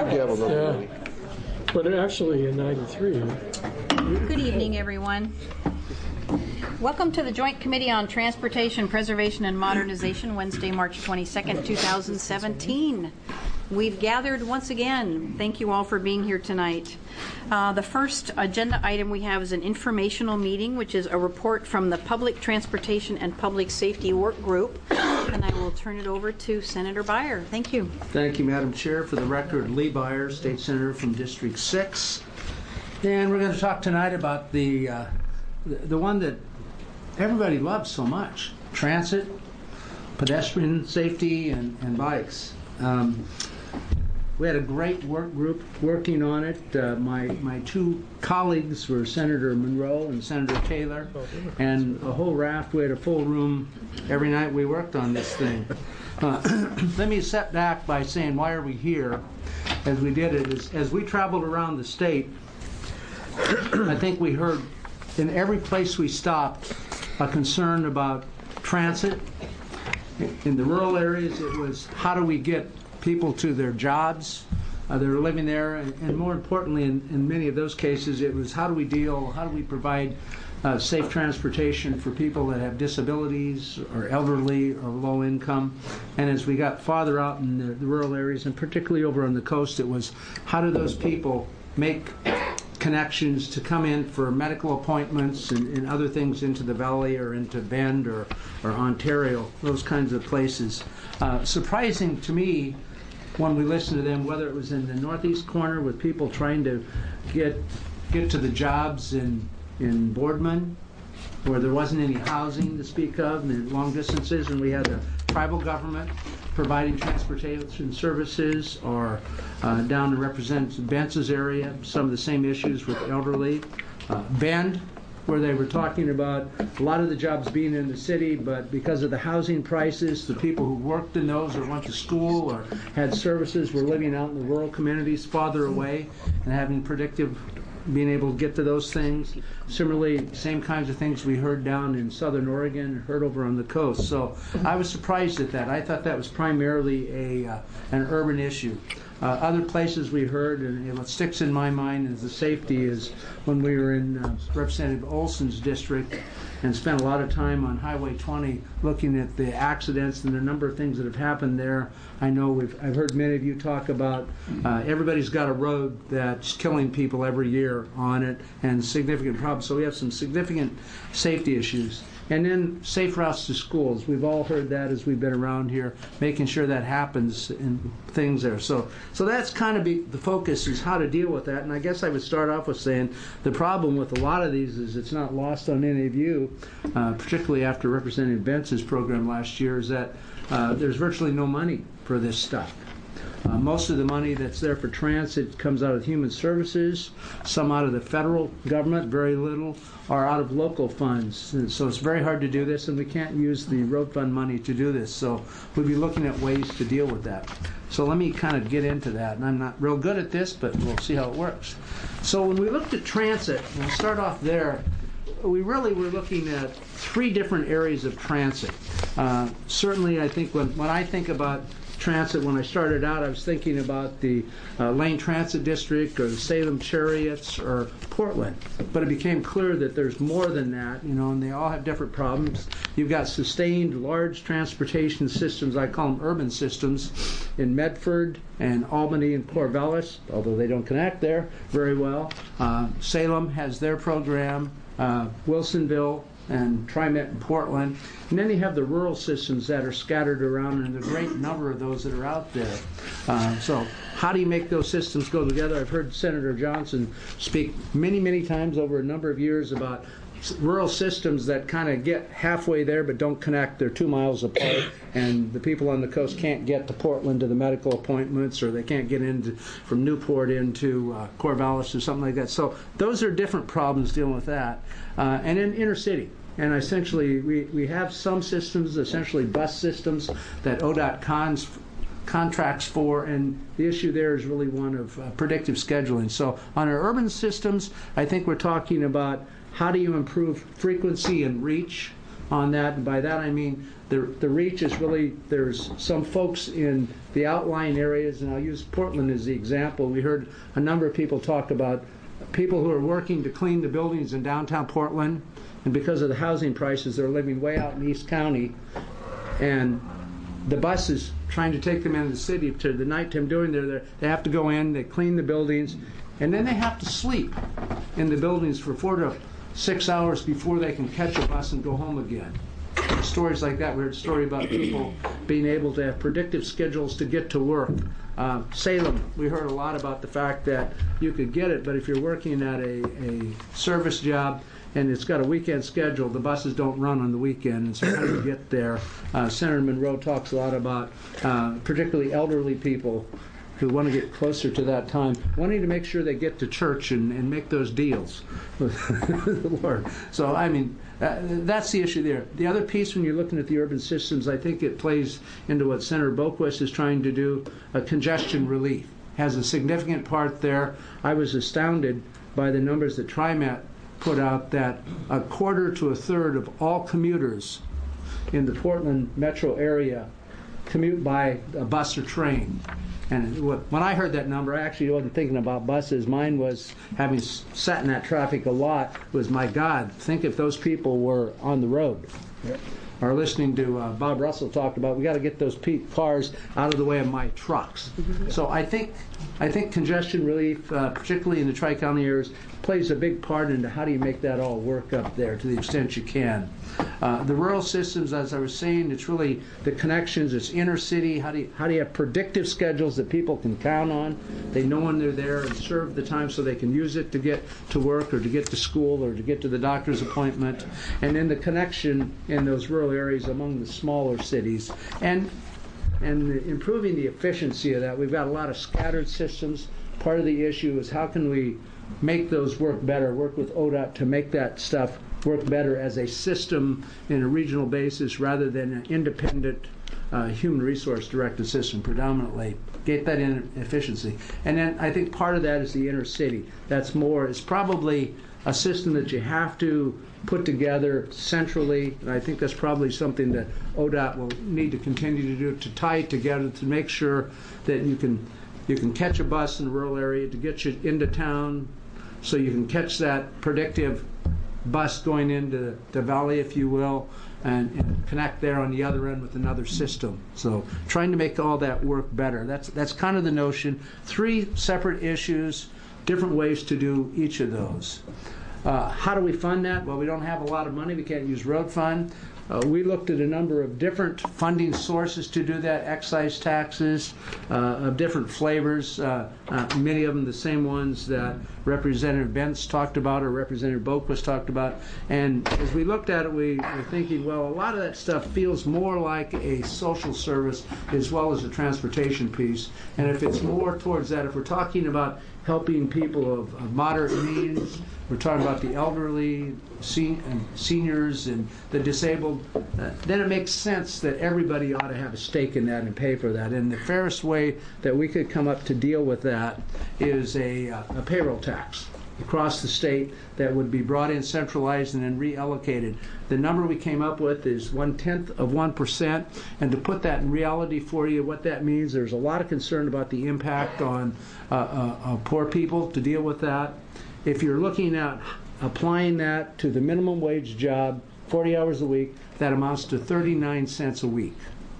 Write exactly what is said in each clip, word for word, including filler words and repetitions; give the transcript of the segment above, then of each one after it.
gavel number. Yeah. But actually in ninety-three. Good evening, everyone. Welcome to the Joint Committee on Transportation, Preservation, and Modernization, Wednesday, March twenty-second, two thousand seventeen. We've gathered once again. Thank you all for being here tonight. Uh, the first agenda item we have is an informational meeting, which is a report from the Public Transportation and Public Safety Work Group. And I will turn it over to Senator Beyer. Thank you. Thank you, Madam Chair. For the record, Lee Beyer, State Senator from District six. And we're going to talk tonight about the, uh, the, the one that everybody loves so much, transit, pedestrian safety, and, and bikes. Um, We had a great work group working on it. Uh, my my two colleagues were Senator Monroe and Senator Taylor, and a whole raft. We had a full room every night we worked on this thing. Uh, let me step back by saying why are we here as we did it. As, as we traveled around the state, I think we heard in every place we stopped a concern about transit. In the rural areas, it was how do we get people to their jobs, uh, that are living there, and, and more importantly, in, in many of those cases, it was how do we deal, how do we provide uh, safe transportation for people that have disabilities or elderly or low income. And as we got farther out in the, the rural areas, and particularly over on the coast, it was how do those people make connections to come in for medical appointments and, and other things into the valley or into Bend or, or Ontario, those kinds of places. Uh, surprising to me when we listened to them, whether it was in the northeast corner with people trying to get get to the jobs in in Boardman, where there wasn't any housing to speak of, and long distances, and we had the tribal government providing transportation services, or uh, down in Representative Bentz's area, some of the same issues with elderly. Uh, Bend, where they were talking about a lot of the jobs being in the city, but because of the housing prices, the people who worked in those or went to school or had services were living out in the rural communities farther away and having predictive, being able to get to those things. Similarly, same kinds of things we heard down in southern Oregon, heard over on the coast. So I was surprised at that. I thought that was primarily a uh, an urban issue. Uh, other places we heard, and what sticks in my mind is the safety, is when we were in uh, Representative Olson's district and spent a lot of time on Highway twenty looking at the accidents and the number of things that have happened there. I know we've, I've heard many of you talk about uh, everybody's got a road that's killing people every year on it, and significant problems. So we have some significant safety issues. And then safe routes to schools. We've all heard that as we've been around here, making sure that happens and things there. So so that's kind of be, the focus is how to deal with that. And I guess I would start off with saying the problem with a lot of these is it's not lost on any of you, uh, particularly after Representative Bentz's program last year, is that uh, there's virtually no money for this stuff. Uh, most of the money that's there for transit comes out of human services, some out of the federal government, very little, or out of local funds. And so it's very hard to do this, and we can't use the road fund money to do this. So we'll be looking at ways to deal with that. So let me kind of get into that. And I'm not real good at this, but we'll see how it works. So when we looked at transit, we'll start off there. We really were looking at three different areas of transit. Uh, certainly, I think when, when I think about transit, when I started out, I was thinking about the uh, Lane Transit District or the Salem Chariots or Portland. But it became clear that there's more than that, you know, and they all have different problems. You've got sustained large transportation systems, I call them urban systems, in Medford and Albany and Corvallis, although they don't connect there very well. Uh, Salem has their program, uh, Wilsonville, and TriMet in Portland. And then you have the rural systems that are scattered around, and a great number of those that are out there. Uh, so how do you make those systems go together? I've heard Senator Johnson speak many, many times over a number of years about rural systems that kind of get halfway there but don't connect. They're two miles apart, and the people on the coast can't get to Portland to the medical appointments, or they can't get into from Newport into uh, Corvallis or something like that. So those are different problems dealing with that. Uh, and then inner city. And essentially, we, we have some systems, essentially bus systems, that O D O T cons, contracts for, and the issue there is really one of uh, predictive scheduling. So on our urban systems, I think we're talking about how do you improve frequency and reach on that. And by that I mean the, the reach is really, there's some folks in the outlying areas, and I'll use Portland as the example. We heard a number of people talk about people who are working to clean the buildings in downtown Portland, and because of the housing prices, they're living way out in East County, and the bus is trying to take them into the city. To the night time doing there, they have to go in, they clean the buildings, and then they have to sleep in the buildings for four to six hours before they can catch a bus and go home again. Stories like that. We heard a story about people being able to have predictive schedules to get to work. Uh, Salem, we heard a lot about the fact that you could get it, but if you're working at a, a service job and it's got a weekend schedule, the buses don't run on the weekend, and so how do you get there? Uh, Senator Monroe talks a lot about uh, particularly elderly people who want to get closer to that time, wanting to make sure they get to church and, and make those deals with the Lord. So, I mean, uh, that's the issue there. The other piece, when you're looking at the urban systems, I think it plays into what Senator Boquist is trying to do. Uh, congestion relief has a significant part there. I was astounded by the numbers that TriMet put out, that a quarter to a third of all commuters in the Portland metro area commute by a bus or train. And when I heard that number, I actually wasn't thinking about buses. Mine was, having sat in that traffic a lot, was, my God, think if those people were on the road. Yep. Or listening to uh, Bob Russell talk about, we got to get those pe- cars out of the way of my trucks. Mm-hmm. So I think I think congestion relief, uh, particularly in the Tri-County areas, plays a big part into how do you make that all work up there to the extent you can. Uh, the rural systems, as I was saying, it's really the connections. It's inner city. How do you, how do you have predictive schedules that people can count on? They know when they're there and serve the time so they can use it to get to work or to get to school or to get to the doctor's appointment. And then the connection in those rural areas among the smaller cities. And and the, improving the efficiency of that. We've got a lot of scattered systems. Part of the issue is how can we make those work better, work with O D O T to make that stuff work better as a system in a regional basis rather than an independent uh, human resource directed system predominantly. Get that in efficiency. And then I think part of that is the inner city. That's more, it's probably a system that you have to put together centrally, and I think that's probably something that O D O T will need to continue to do, to tie it together to make sure that you can you can catch a bus in a rural area to get you into town, so you can catch that predictive bus going into the valley, if you will, and, and connect there on the other end with another system. So trying to make all that work better. That's that's kind of the notion. Three separate issues, different ways to do each of those. Uh, how do we fund that? Well, we don't have a lot of money. We can't use road fund. Uh, we looked at a number of different funding sources to do that, excise taxes uh, of different flavors, uh, uh, many of them the same ones that Representative Bentz talked about or Representative Boquist talked about. And as we looked at it, we were thinking, well, a lot of that stuff feels more like a social service as well as a transportation piece. And if it's more towards that, if we're talking about helping people of, of moderate means, we're talking about the elderly, sen- and seniors, and the disabled, uh, then it makes sense that everybody ought to have a stake in that and pay for that. And the fairest way that we could come up to deal with that is a, uh, a payroll tax across the state that would be brought in, centralized, and then reallocated. The number we came up with is one-tenth of one percent, and to put that in reality for you, what that means, there's a lot of concern about the impact on uh, uh, uh, poor people to deal with that. If you're looking at applying that to the minimum wage job, forty hours a week, that amounts to thirty-nine cents a week.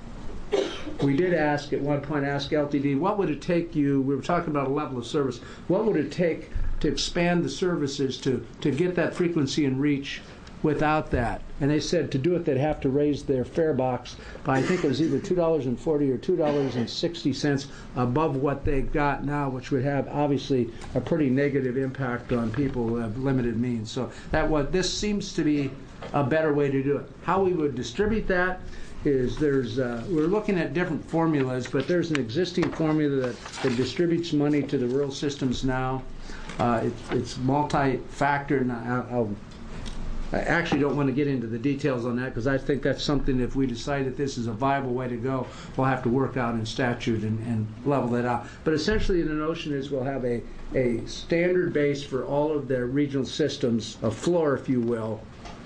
We did ask, at one point, ask L T D, what would it take you, we were talking about a level of service, what would it take to expand the services to, to get that frequency and reach without that? And they said to do it, they'd have to raise their fare box by, I think it was either two dollars and forty cents or two dollars and sixty cents above what they've got now, which would have obviously a pretty negative impact on people who have limited means. So that what this seems to be a better way to do it. How we would distribute that is there's uh, we're looking at different formulas, but there's an existing formula that, that distributes money to the rural systems now. Uh, it, it's multi-factor, and I'll, I'll, I actually don't want to get into the details on that because I think that's something, if we decide that this is a viable way to go, we'll have to work out in statute and, and level that out. But essentially the notion is we'll have a, a standard base for all of their regional systems, a floor, if you will,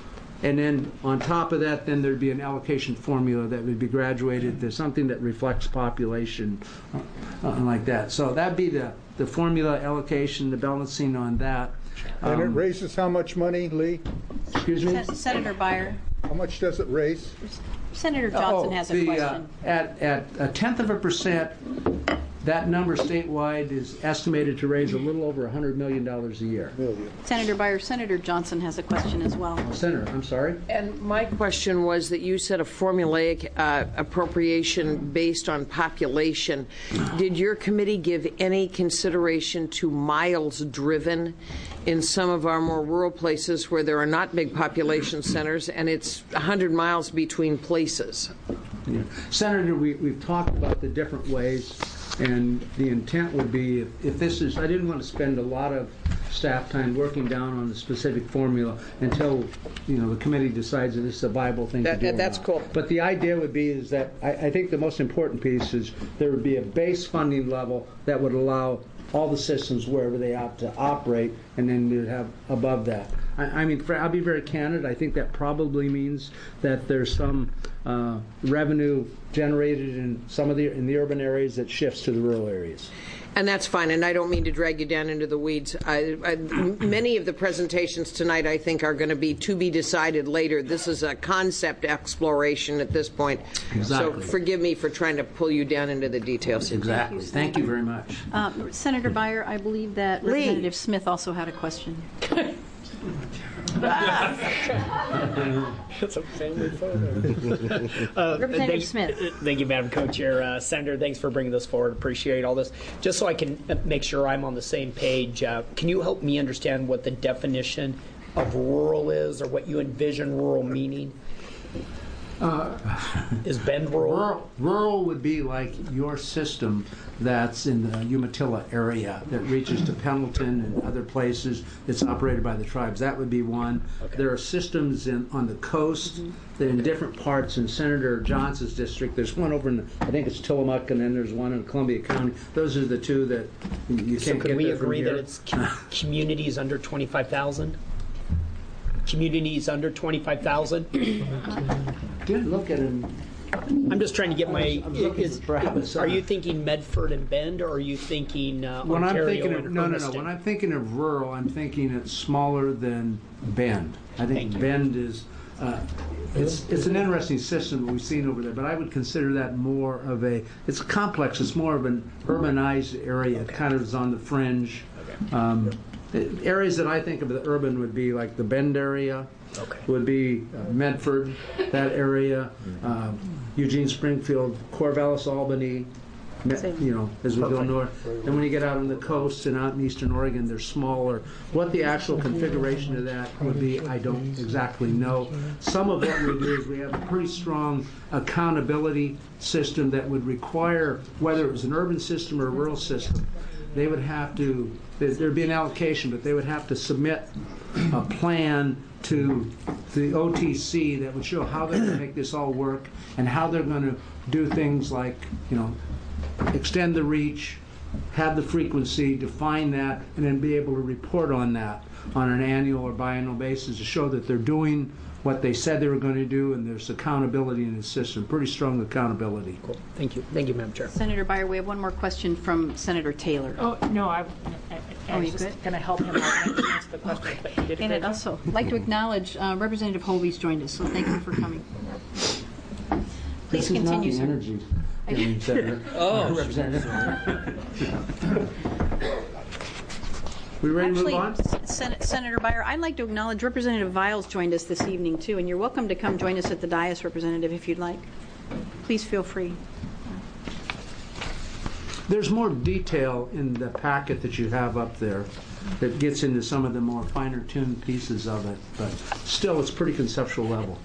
And then on top of that, then there'd be an allocation formula that would be graduated to something that reflects population, uh, uh, like that. So that'd be the, the formula allocation, the balancing on that. And it Um, raises how much money, Lee? Excuse me? Sen- Senator Byer, How much does it raise? Senator Johnson Oh, has a the, uh, question. At, at a tenth of a percent, that number statewide is estimated to raise a little over one hundred million dollars a year. Million. Senator Byer, Senator Johnson has a question as well. Senator, I'm sorry? And my question was that you said a formulaic uh, appropriation based on population. Did your committee give any consideration to miles driven in some of our more rural places where there are not big population centers and it's one hundred miles between places? Yeah. Senator, we, we've talked about the different ways, and the intent would be, if, if this is, I didn't want to spend a lot of staff time working down on the specific formula until, you know, the committee decides that this is a viable thing That- to do. that- or that's not. cool. But the idea would be is that, I, I think the most important piece is there would be a base funding level that would allow all the systems wherever they opt to operate, and then we'd have above that. I, I mean, I'll be very candid, I think that probably means that there's some uh, revenue generated in some of the, in the urban areas that shifts to the rural areas. And that's fine, and I don't mean to drag you down into the weeds. I, I, many of the presentations tonight, I think, are going to be to be decided later. This is a concept exploration at this point. Exactly. So forgive me for trying to pull you down into the details. Exactly. Thank you very much. Um, Senator Byer, I believe that Lee. Representative Smith also had a question. It's a family photo. uh, Representative thank, Smith. Thank you, Madam Co-Chair. Uh, Senator, thanks for bringing this forward. Appreciate all this. Just so I can uh, make sure I'm on the same page, uh, can you help me understand what the definition of rural is, or what you envision rural meaning? Uh, is Bend rural? Rural, rural would be like your system that's in the Umatilla area that reaches to Pendleton and other places that's operated by the tribes. That would be one. Okay. There are systems in, on the coast that in different parts in Senator Johnson's district. There's one over in, I think it's Tillamook, and then there's one in Columbia County. Those are the two that you So can't could get we there from agree here. that it's com- communities under twenty-five thousand? Communities under twenty-five thousand? Good look at him. I'm just trying to get my. I'm looking Is, for Travis. are you thinking Medford and Bend, or are you thinking uh, When I'm Ontario thinking and of, no, no, no. Hermiston? When I'm thinking of rural, I'm thinking it's smaller than Bend. I think Thank you. Bend is, uh, it's it's an interesting system that we've seen over there, but I would consider that more of a, it's complex. It's more of an urbanized area. It kind of is on the fringe. Okay. Um, the areas that I think of the urban would be like the Bend area. Okay. Would be uh, Medford, that area, uh, Eugene, Springfield, Corvallis, Albany, Me- you know, as we go Perfect. north. And when you get out on the coast and out in eastern Oregon, they're smaller. What the actual configuration of that would be, I don't exactly know. Some of what we do is we have a pretty strong accountability system that would require, whether it was an urban system or a rural system, they would have to, there- there'd be an allocation, but they would have to submit a plan to the O T C that would show how they're going to make this all work and how they're going to do things like, you know, extend the reach, have the frequency, define that, and then be able to report on that on an annual or biannual basis to show that they're doing what they said they were going to do, and there's accountability in the system, pretty strong accountability. Cool. Thank you. Thank you, Madam Chair. Senator Byer, we have one more question from Senator Taylor. Oh, no, I, I, I Oh, was you just good? going to help him out and answer the question, but he did a And great I'd job. also like to acknowledge uh, Representative Holby's joined us, so thank you for coming. Please This is not continue, the sir. energy. giving Senator- Oh. Representative. We ready to move Actually, on? S- Sen- Senator Byer, I'd like to acknowledge Representative Viles joined us this evening, too, and you're welcome to come join us at the dais, Representative, if you'd like. Please feel free. There's more detail in the packet that you have up there that gets into some of the more finer tuned pieces of it, but still it's pretty conceptual level.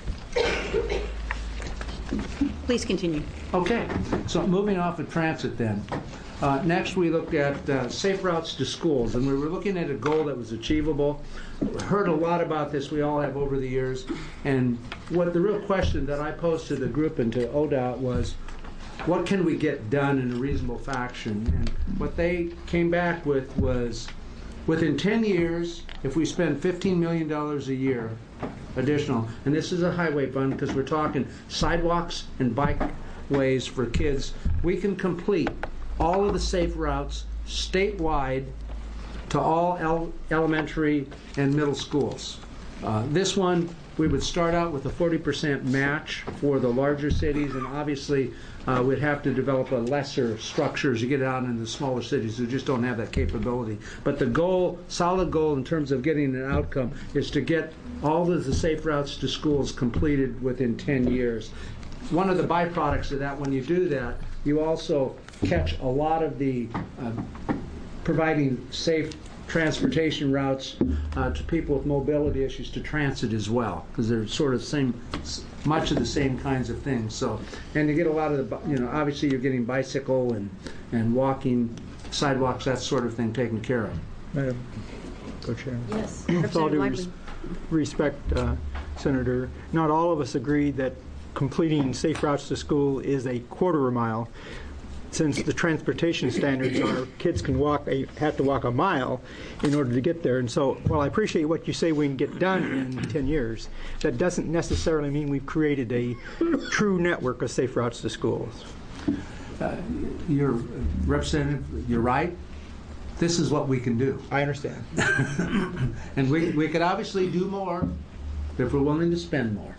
Please continue. Okay, so moving off of transit then. Uh, next we looked at uh, safe routes to schools, and we were looking at a goal that was achievable. We heard a lot about this, we all have over the years, and what the real question that I posed to the group and to O D O T was, what can we get done in a reasonable fashion? And what they came back with was Within ten years, if we spend fifteen million dollars a year additional, and this is a highway fund because we're talking sidewalks and bikeways for kids, we can complete all of the safe routes statewide to all el- elementary and middle schools. Uh, this one, we would start out with a forty percent match for the larger cities, and obviously uh, we'd have to develop a lesser structure as you get out into the smaller cities who just don't have that capability. But the goal, solid goal in terms of getting an outcome, is to get all of the safe routes to schools completed within ten years. One of the byproducts of that, when you do that, you also catch a lot of the uh, providing safe transportation routes uh, to people with mobility issues to transit as well, because they're sort of same, much of the same kinds of things. So, and you get a lot of the, you know, obviously you're getting bicycle and and walking, sidewalks, that sort of thing taken care of. Madam Co-Chair. Yes. With all due Representative res- respect, uh, Senator, not all of us agree that completing safe routes to school is a quarter of a mile. Since the transportation standards are kids can walk a, have to walk a mile in order to get there. And so while I appreciate what you say we can get done in ten years, that doesn't necessarily mean we've created a true network of safe routes to schools. Uh, you're Representative, you're right. This is what we can do. I understand. And we, we could obviously do more if we're willing to spend more.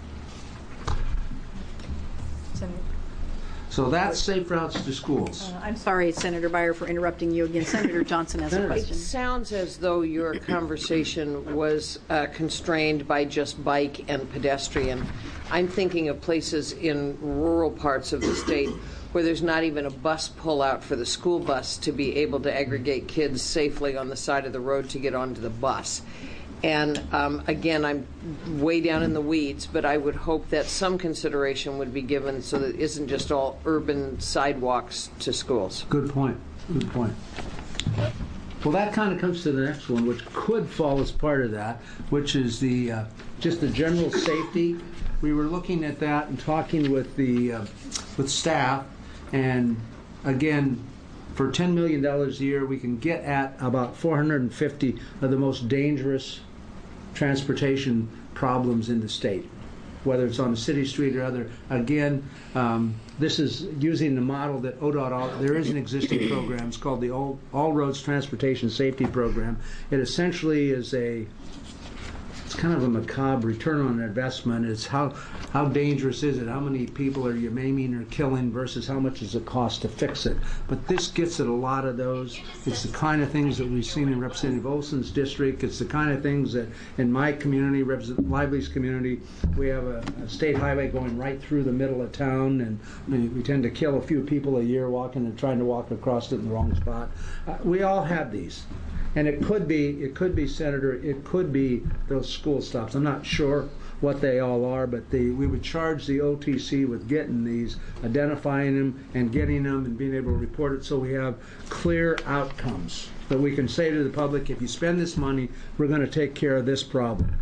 Senator. So that's safe routes to schools. Uh, I'm sorry, Senator Byer, for interrupting you again. Senator Johnson has a It question. sounds as though your conversation was uh, constrained by just bike and pedestrian. I'm thinking of places in rural parts of the state where there's not even a bus pullout for the school bus to be able to aggregate kids safely on the side of the road to get onto the bus. And um, again, I'm way down in the weeds, but I would hope that some consideration would be given so that it isn't just all urban sidewalks to schools. Good point. Good point. Well, that kind of comes to the next one, which could fall as part of that, which is the uh, just the general safety. We were looking at that and talking with the uh, with staff, and again, for ten million dollars a year, we can get at about four hundred fifty of the most dangerous transportation problems in the state, whether it's on a city street or other. Again, um, this is using the model that O D O T, there is an existing program. It's called the All, All Roads Transportation Safety Program. It essentially is a, it's kind of a macabre return on investment. It's how, how dangerous is it? How many people are you maiming or killing versus how much does it cost to fix it? But this gets at a lot of those. It's the kind of things that we've seen in Representative Olson's district. It's the kind of things that in my community, Representative Lively's community, we have a, a state highway going right through the middle of town, and we, we tend to kill a few people a year walking and trying to walk across it in the wrong spot. Uh, we all have these. And it could be, it could be, Senator, it could be those school stops. I'm not sure what they all are, but the, we would charge the O T C with getting these, identifying them and getting them and being able to report it so we have clear outcomes that we can say to the public, if you spend this money, we're going to take care of this problem.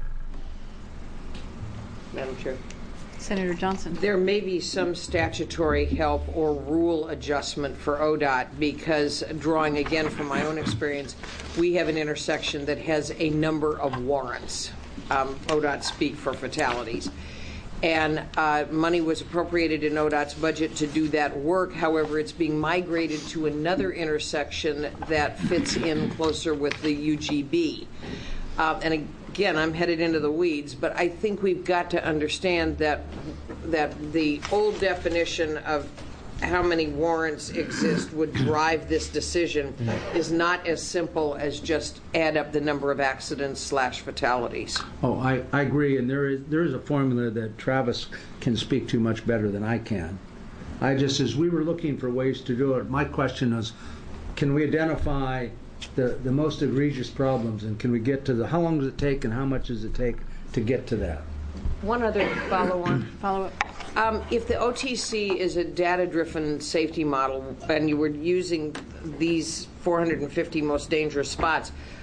Madam Chair. Senator Johnson. There may be some statutory help or rule adjustment for O D O T because, drawing again from my own experience, we have an intersection that has a number of warrants. Um, O D O T speak for fatalities. And uh, money was appropriated in O D O T's budget to do that work. However, it's being migrated to another intersection that fits in closer with the U G B. Uh, and again, I'm headed into the weeds, but I think we've got to understand that that the old definition of how many warrants exist would drive this decision is not as simple as just add up the number of accidents slash fatalities. Oh, I, I agree, and there is there is a formula that Travis can speak to much better than I can. I just, as we were looking for ways to do it, my question is, can we identify the, the most egregious problems, and can we get to the, how long does it take and how much does it take to get to that? One other follow-on. Follow up. Um, if the O T C is a data-driven safety model and you were using these four hundred fifty most dangerous spots,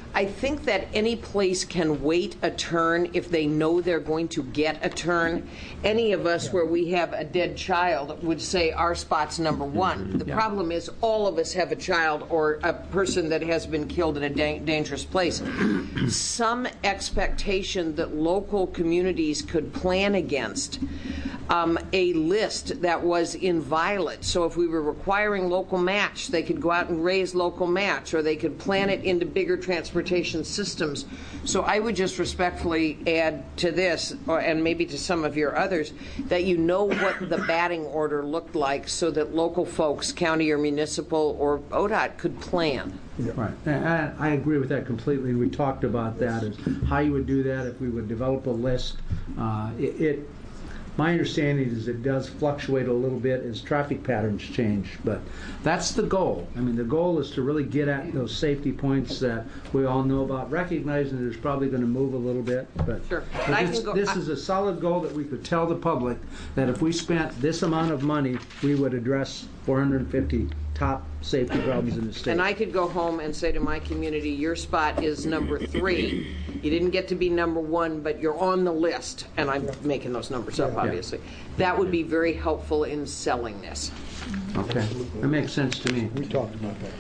I think that any place can wait a turn if they know they're going to get a turn. Any of us where we have a dead child would say our spot's number one. The problem is all of us have a child or a person that has been killed in a da- dangerous place. Some expectation that local communities could plan against um, a list that was inviolate. So if we were requiring local match, they could go out and raise local match, or they could plan it into bigger transportation systems. So I would just respectfully add to this, or, and maybe to some of your others, that you know what the batting order looked like so that local folks, county or municipal or O D O T, could plan. Right. And I agree with that completely. We talked about that, as how you would do that if we would develop a list. Uh, it, it My understanding is it does fluctuate a little bit as traffic patterns change, but that's the goal. I mean, the goal is to really get at those safety points that we all know about, recognizing that it's probably going to move a little bit. But, Sure. but I this, can go- this I- is a solid goal that we could tell the public that if we spent this amount of money, we would address four hundred fifty top safety problems in the state. And I could go home and say to my community, your spot is number three. You didn't get to be number one, but you're on the list. And I'm making those numbers up, obviously. That would be very helpful in selling this. Okay, that makes sense to me. We talked about that.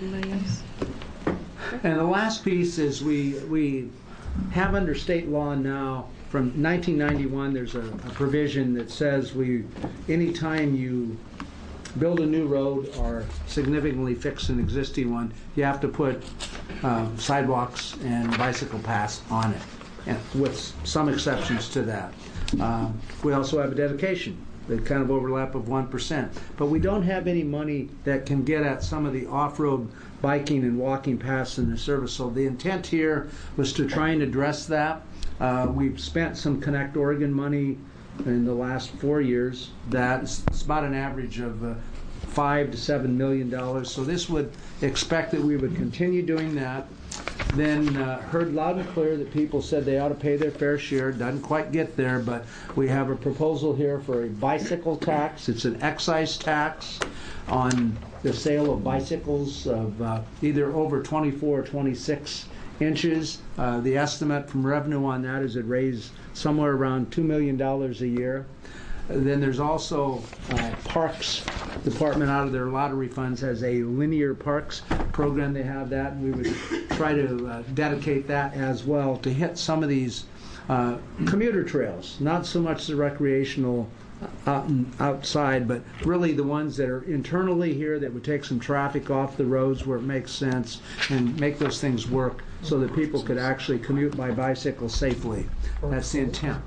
And the last piece is we we have under state law now, from nineteen ninety-one, there's a, a provision that says we, anytime you build a new road or significantly fix an existing one, you have to put um, sidewalks and bicycle paths on it, and with some exceptions to that. Um, we also have a dedication, the kind of overlap of one percent. But we don't have any money that can get at some of the off-road biking and walking paths in the service. So the intent here was to try and address that. Uh, we've spent some Connect Oregon money in the last four years. That's it's about an average of uh, five to seven million dollars. So this would expect that we would continue doing that. Then uh, heard loud and clear that people said they ought to pay their fair share. Doesn't quite get there, but we have a proposal here for a bicycle tax. It's an excise tax on the sale of bicycles of uh, either over twenty-four or twenty-six inches. Uh, the estimate from revenue on that is it raised somewhere around two million dollars a year. Then there's also uh, Parks Department, out of their lottery funds, has a linear parks program. They have that, and we would try to uh, dedicate that as well to hit some of these uh, commuter trails, not so much the recreational out and outside, but really the ones that are internally here that would take some traffic off the roads where it makes sense and make those things work so that people could actually commute by bicycle safely. That's the intent.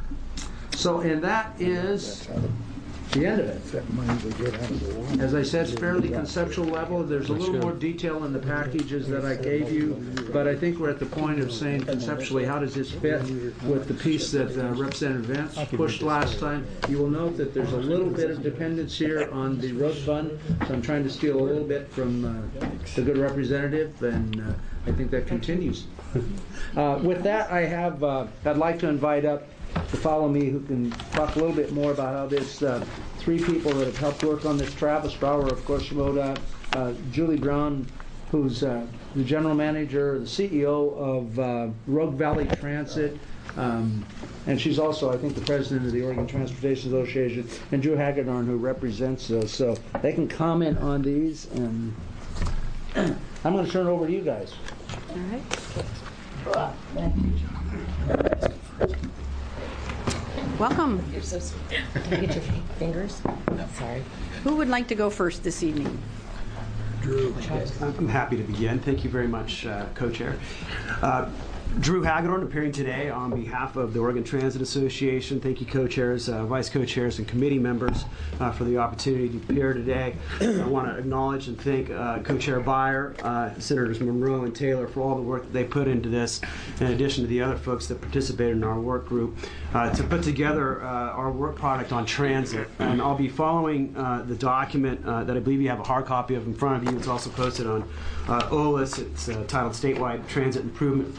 So, and that is the end of it. That money we get out of the water. As I said, it's fairly conceptual level. There's a little more detail in the packages that I gave you, but I think we're at the point of saying conceptually, how does this fit with the piece that uh, Representative Vance pushed last time? You will note that there's a little bit of dependence here on the road fund, so I'm trying to steal a little bit from uh, the good representative, and uh, I think that continues. uh, with that, I have, uh, I'd like to invite up to follow me, who can talk a little bit more about how this, uh, three people that have helped work on this. Travis Bauer, of course, from O D O T, uh, Julie Brown, who's uh, the general manager, the C E O of uh, Rogue Valley Transit, um, and she's also, I think, the president of the Oregon Transportation Association, and Drew Hagedorn, who represents us. So they can comment on these, and I'm going to turn it over to you guys. All right. Welcome. You're so sweet. Can I get your fingers? Sorry. Who would like to go first this evening? I'm happy to begin. Thank you very much, uh, Co-Chair. Uh, Drew Hagedorn appearing today on behalf of the Oregon Transit Association. Thank you, co-chairs, uh, vice co-chairs, and committee members uh, for the opportunity to appear today. I want to acknowledge and thank uh, Co-Chair Byer, uh, Senators Monroe and Taylor for all the work that they put into this, in addition to the other folks that participated in our work group, uh, to put together uh, our work product on transit. And I'll be following uh, the document uh, that I believe you have a hard copy of in front of you. It's also posted on uh, O L I S. It's uh, titled Statewide Transit Improvement Fund. It has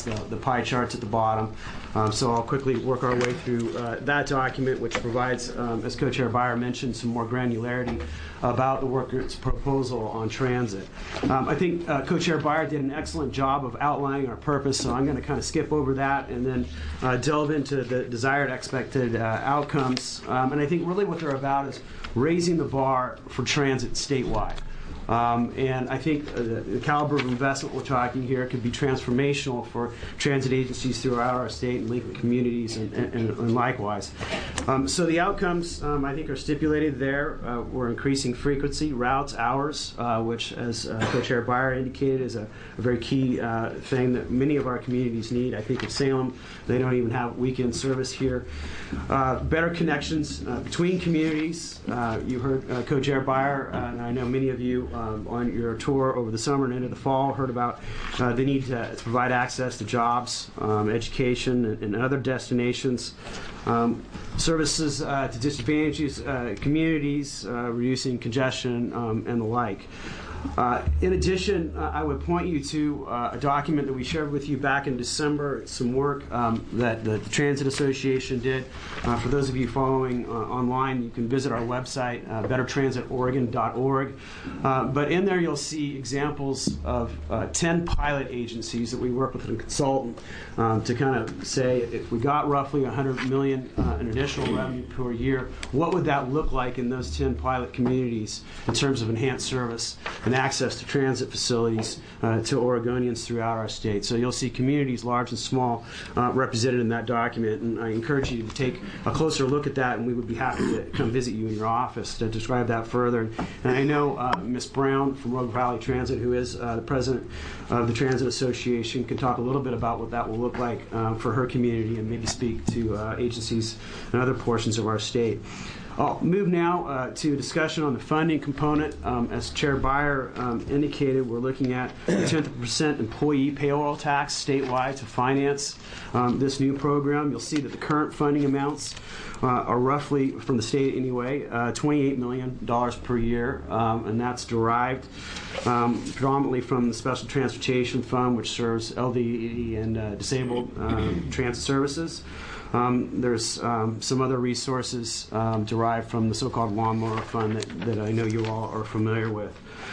the, the pie charts at the bottom. Um, so I'll quickly work our way through uh, that document, which provides, um, as Co-Chair Byer mentioned, some more granularity about the workers' proposal on transit. Um, I think uh, Co-Chair Byer did an excellent job of outlining our purpose, so I'm going to kind of skip over that and then uh, delve into the desired expected uh, outcomes. Um, and I think really what they're about is raising the bar for transit statewide. Um, and I think uh, the, the caliber of investment we're talking here could be transformational for transit agencies throughout our state and Lincoln communities and, and, and likewise. Um, so the outcomes, um, I think, are stipulated there. Uh, we're increasing frequency, routes, hours, uh, which, as uh, Co-Chair Byer indicated, is a, a very key uh, thing that many of our communities need. I think in Salem, they don't even have weekend service here. Uh, better connections uh, between communities. Uh, you heard uh, Co-Chair Byer, uh, and I know many of you Um, on your tour over the summer and into the fall, heard about uh, the need to, to provide access to jobs, um, education, and, and other destinations, um, services uh, to disadvantaged uh, communities, uh, reducing congestion, um, and the like. Uh, in addition, uh, I would point you to uh, a document that we shared with you back in December, some work um, that the Transit Association did. Uh, for those of you following uh, online, you can visit our website, uh, better transit oregon dot org. Uh, but in there you'll see examples of uh, ten pilot agencies that we work with a consultant um, to kind of say, if we got roughly one hundred million dollars uh, in additional revenue per year, what would that look like in those ten pilot communities in terms of enhanced service and access to transit facilities uh, to Oregonians throughout our state. So you'll see communities large and small uh, represented in that document, and I encourage you to take a closer look at that, and we would be happy to come visit you in your office to describe that further. And I know uh, Miz Brown from Rogue Valley Transit, who is uh, the president of the Transit Association, can talk a little bit about what that will look like uh, for her community and maybe speak to uh, agencies in other portions of our state. I'll move now uh, to a discussion on the funding component. Um, as Chair Byer um, indicated, we're looking at a ten percent employee payroll tax statewide to finance um, this new program. You'll see that the current funding amounts uh, are roughly, from the state anyway, uh, twenty-eight million dollars per year, um, and that's derived um, predominantly from the Special Transportation Fund, which serves elderly and uh, disabled um, transit services. Um, there's um, some other resources um, derived from the so-called lawnmower fund that, that I know you all are familiar with.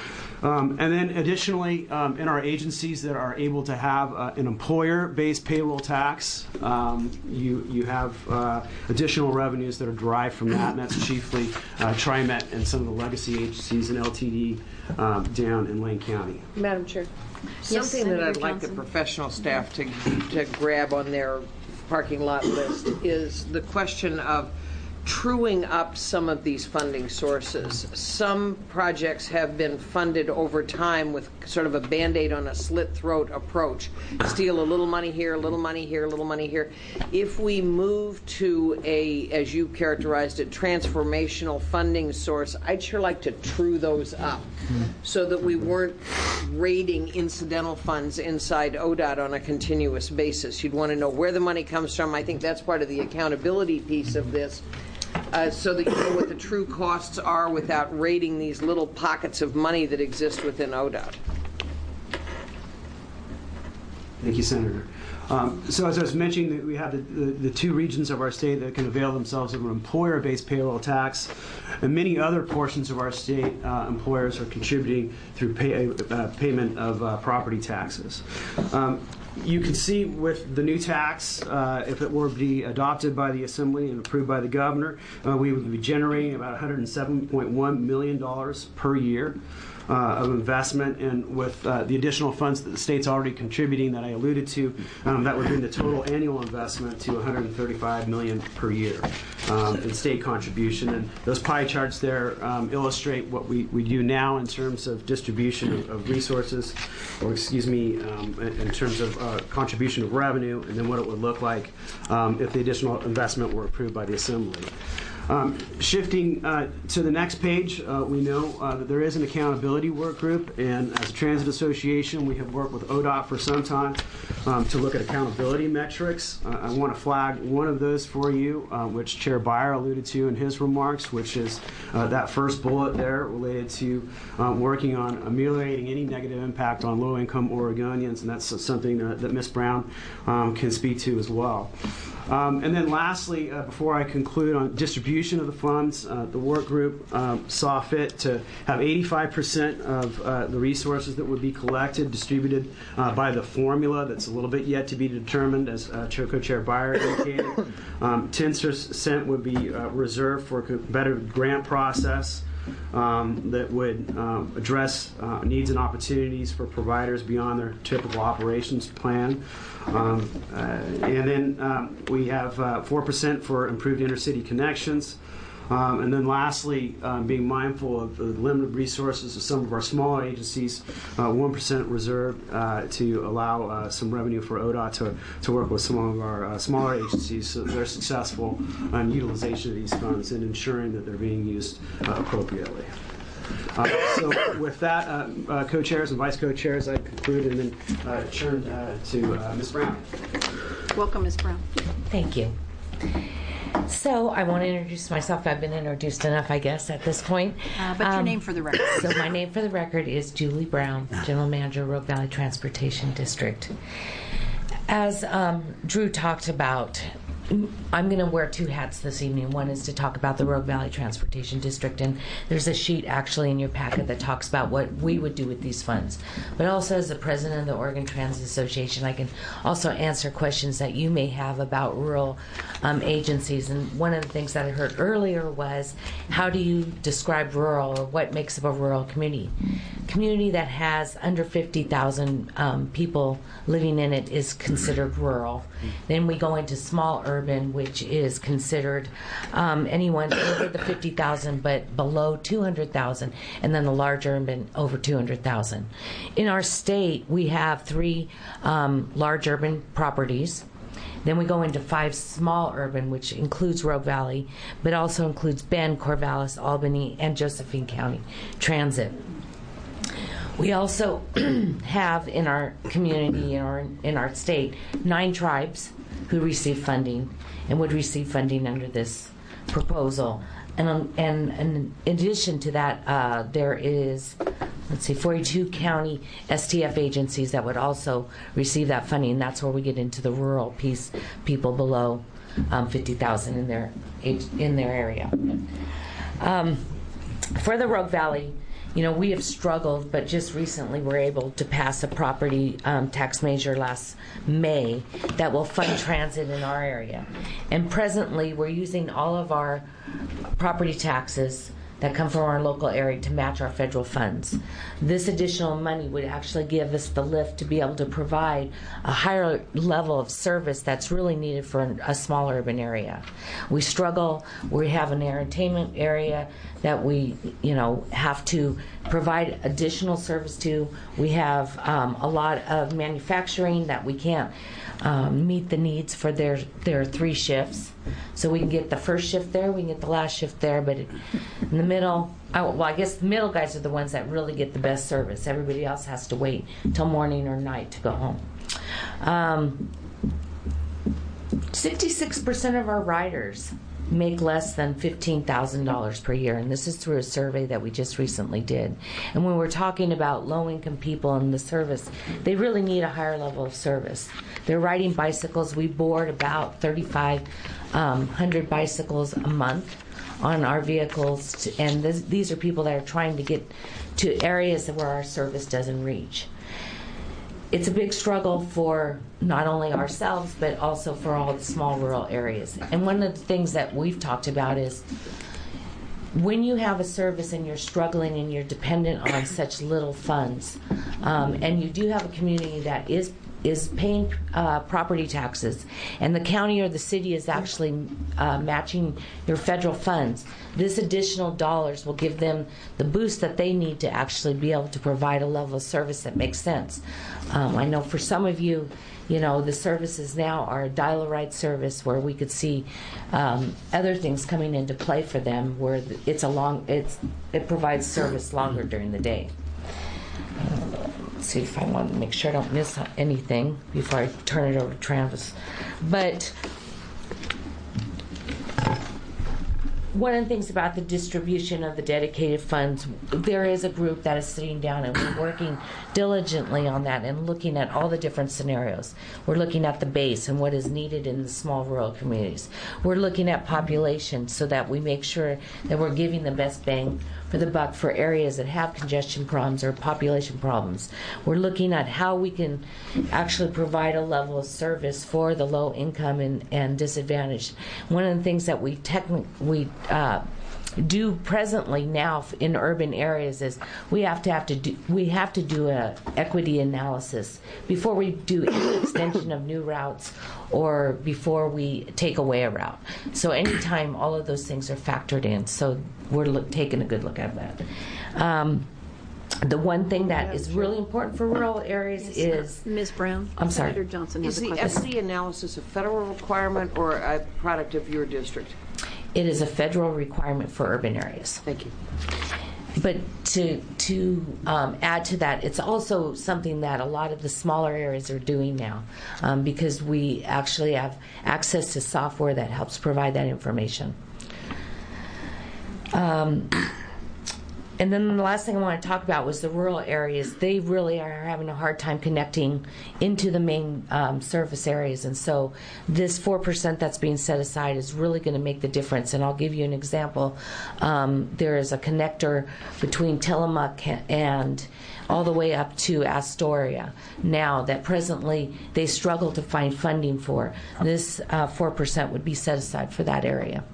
Um, and then additionally, um, in our agencies that are able to have uh, an employer-based payroll tax, um, you, you have uh, additional revenues that are derived from that, and that's chiefly uh, TriMet and some of the legacy agencies and L T D um, down in Lane County. Madam Chair, Yes, something that Senator I'd like the Johnson. professional staff to, to grab on their parking lot list is the question of truing up some of these funding sources. Some projects have been funded over time with sort of a Band-Aid on a slit throat approach. Steal a little money here, a little money here, a little money here. If we move to a, as you characterized it, transformational funding source, I'd sure like to true those up so that we weren't raiding incidental funds inside O D O T on a continuous basis. You'd want to know where the money comes from. I think that's part of the accountability piece of this. Uh, so that you know what the true costs are without raiding these little pockets of money that exist within O D O T. Thank you, Senator. Um, so as I was mentioning, we have the, the, the two regions of our state that can avail themselves of an employer-based payroll tax, and many other portions of our state uh, employers are contributing through pay, uh, payment of uh, property taxes. Um, You can see with the new tax, uh, if it were to be adopted by the Assembly and approved by the Governor, uh, we would be generating about one hundred seven point one million dollars per year uh, of investment. And with uh, the additional funds that the state's already contributing that I alluded to, um, that would bring the total annual investment to one hundred thirty-five million dollars per year um, in state contribution. And those pie charts there um, illustrate what we, we do now in terms of distribution of, of resources, or excuse me, um, in, in terms of uh, contribution of revenue, and then what it would look like um, if the additional investment were approved by the Assembly. Um, shifting uh, to the next page, uh, we know uh, that there is an accountability work group, and as a transit association, we have worked with O D O T for some time um, to look at accountability metrics. Uh, I want to flag one of those for you, uh, which Chair Byer alluded to in his remarks, which is uh, that first bullet there related to um, working on ameliorating any negative impact on low-income Oregonians, and that's something uh, that Miz Brown um, can speak to as well. Um, and then lastly, uh, before I conclude on distribution of the funds, uh, the work group um, saw fit to have eighty-five percent of uh, the resources that would be collected distributed uh, by the formula that's a little bit yet to be determined, as uh, Co-Chair Byer indicated. Um, ten percent would be uh, reserved for a better grant process um, that would um, address uh, needs and opportunities for providers beyond their typical operations plan. Um, uh, and then um, we have uh, four percent for improved intercity connections. Um, and then lastly, um, being mindful of the limited resources of some of our smaller agencies, uh, one percent reserved uh, to allow uh, some revenue for O D O T to, to work with some of our uh, smaller agencies so that they're successful in utilization of these funds and ensuring that they're being used uh, appropriately. Uh, so with that, uh, uh, co-chairs and vice co-chairs, I conclude and then uh, turn uh, to uh, Miz Brown. Welcome, Miz Brown. Thank you. So I want to introduce myself. I've been introduced enough, I guess, at this point. Uh, but your Um, name for the record. So my name for the record is Julie Brown, General Manager, Rogue Valley Transportation District. As um, Drew talked about, I'm going to wear two hats this evening. One is to talk about the Rogue Valley Transportation District, and there's a sheet actually in your packet that talks about what we would do with these funds. But also as the president of the Oregon Transit Association, I can also answer questions that you may have about rural um, agencies. And one of the things that I heard earlier was, how do you describe rural, or what makes up a rural community? Community that has under fifty thousand um, people living in it is considered rural. Then we go into small urban, which is considered um, anyone over the fifty thousand but below two hundred thousand, and then the large urban over two hundred thousand. In our state, we have three um, large urban properties. Then we go into five small urban, which includes Rogue Valley, but also includes Bend, Corvallis, Albany, and Josephine County Transit. We also have in our community, in our, in our state, nine tribes who receive funding and would receive funding under this proposal. And, um, and, and in addition to that, uh, there is, let's see, forty-two county S T F agencies that would also receive that funding. That's where we get into the rural piece, people below um, fifty thousand in their, in their area. Um, for the Rogue Valley, you know, we have struggled, but just recently we're able to pass a property um, tax measure last May that will fund transit in our area. And presently we're using all of our property taxes that come from our local area to match our federal funds. This additional money would actually give us the lift to be able to provide a higher level of service that's really needed for a small urban area. We struggle, we have an entertainment area that we, you know, have to provide additional service to. We have um, a lot of manufacturing that we can't um, meet the needs for their, their three shifts. So we can get the first shift there, we can get the last shift there, but in the middle, oh, well, I guess the middle guys are the ones that really get the best service. Everybody else has to wait till morning or night to go home. Um, sixty-six percent of our riders make less than fifteen thousand dollars per year, and this is through a survey that we just recently did. And when we're talking about low-income people and the service, they really need a higher level of service. They're riding bicycles. We board about thirty-five hundred bicycles a month on our vehicles, to, and this, these are people that are trying to get to areas where our service doesn't reach. It's a big struggle for not only ourselves, but also for all the small rural areas. And one of the things that we've talked about is when you have a service and you're struggling and you're dependent on such little funds, um, and you do have a community that is is paying uh, property taxes, and the county or the city is actually uh, matching your federal funds, this additional dollars will give them the boost that they need to actually be able to provide a level of service that makes sense. Um, I know for some of you, you know, the services now are a dial-a-ride service where we could see um, other things coming into play for them, where it's a long, it's it provides service longer during the day. Uh, let's see if I want to make sure I don't miss anything before I turn it over to Travis. But one of the things about the distribution of the dedicated funds, there is a group that is sitting down and we're working diligently on that and looking at all the different scenarios. We're looking at the base and what is needed in the small rural communities. We're looking at population so that we make sure that we're giving the best bang for the buck for areas that have congestion problems or population problems. We're looking at how we can actually provide a level of service for the low income and, and disadvantaged. One of the things that we technically we uh, do presently now in urban areas is we have to have to do we have to do a equity analysis before we do any extension of new routes or before we take away a route. So anytime all of those things are factored in, so we're look, taking a good look at that. Um, the one thing that is really important for rural areas is Miz Brown. I'm sorry. Senator Johnson Is has a the question. equity analysis a federal requirement or a product of your district? It is a federal requirement for urban areas. Thank you. But to to um, add to that, it's also something that a lot of the smaller areas are doing now, um, because we actually have access to software that helps provide that information. Um, And then the last thing I want to talk about was the rural areas. They really are having a hard time connecting into the main um, service areas. And so this four percent that's being set aside is really going to make the difference. And I'll give you an example. Um, there is a connector between Tillamook and all the way up to Astoria now that presently they struggle to find funding for. This uh, four percent would be set aside for that area.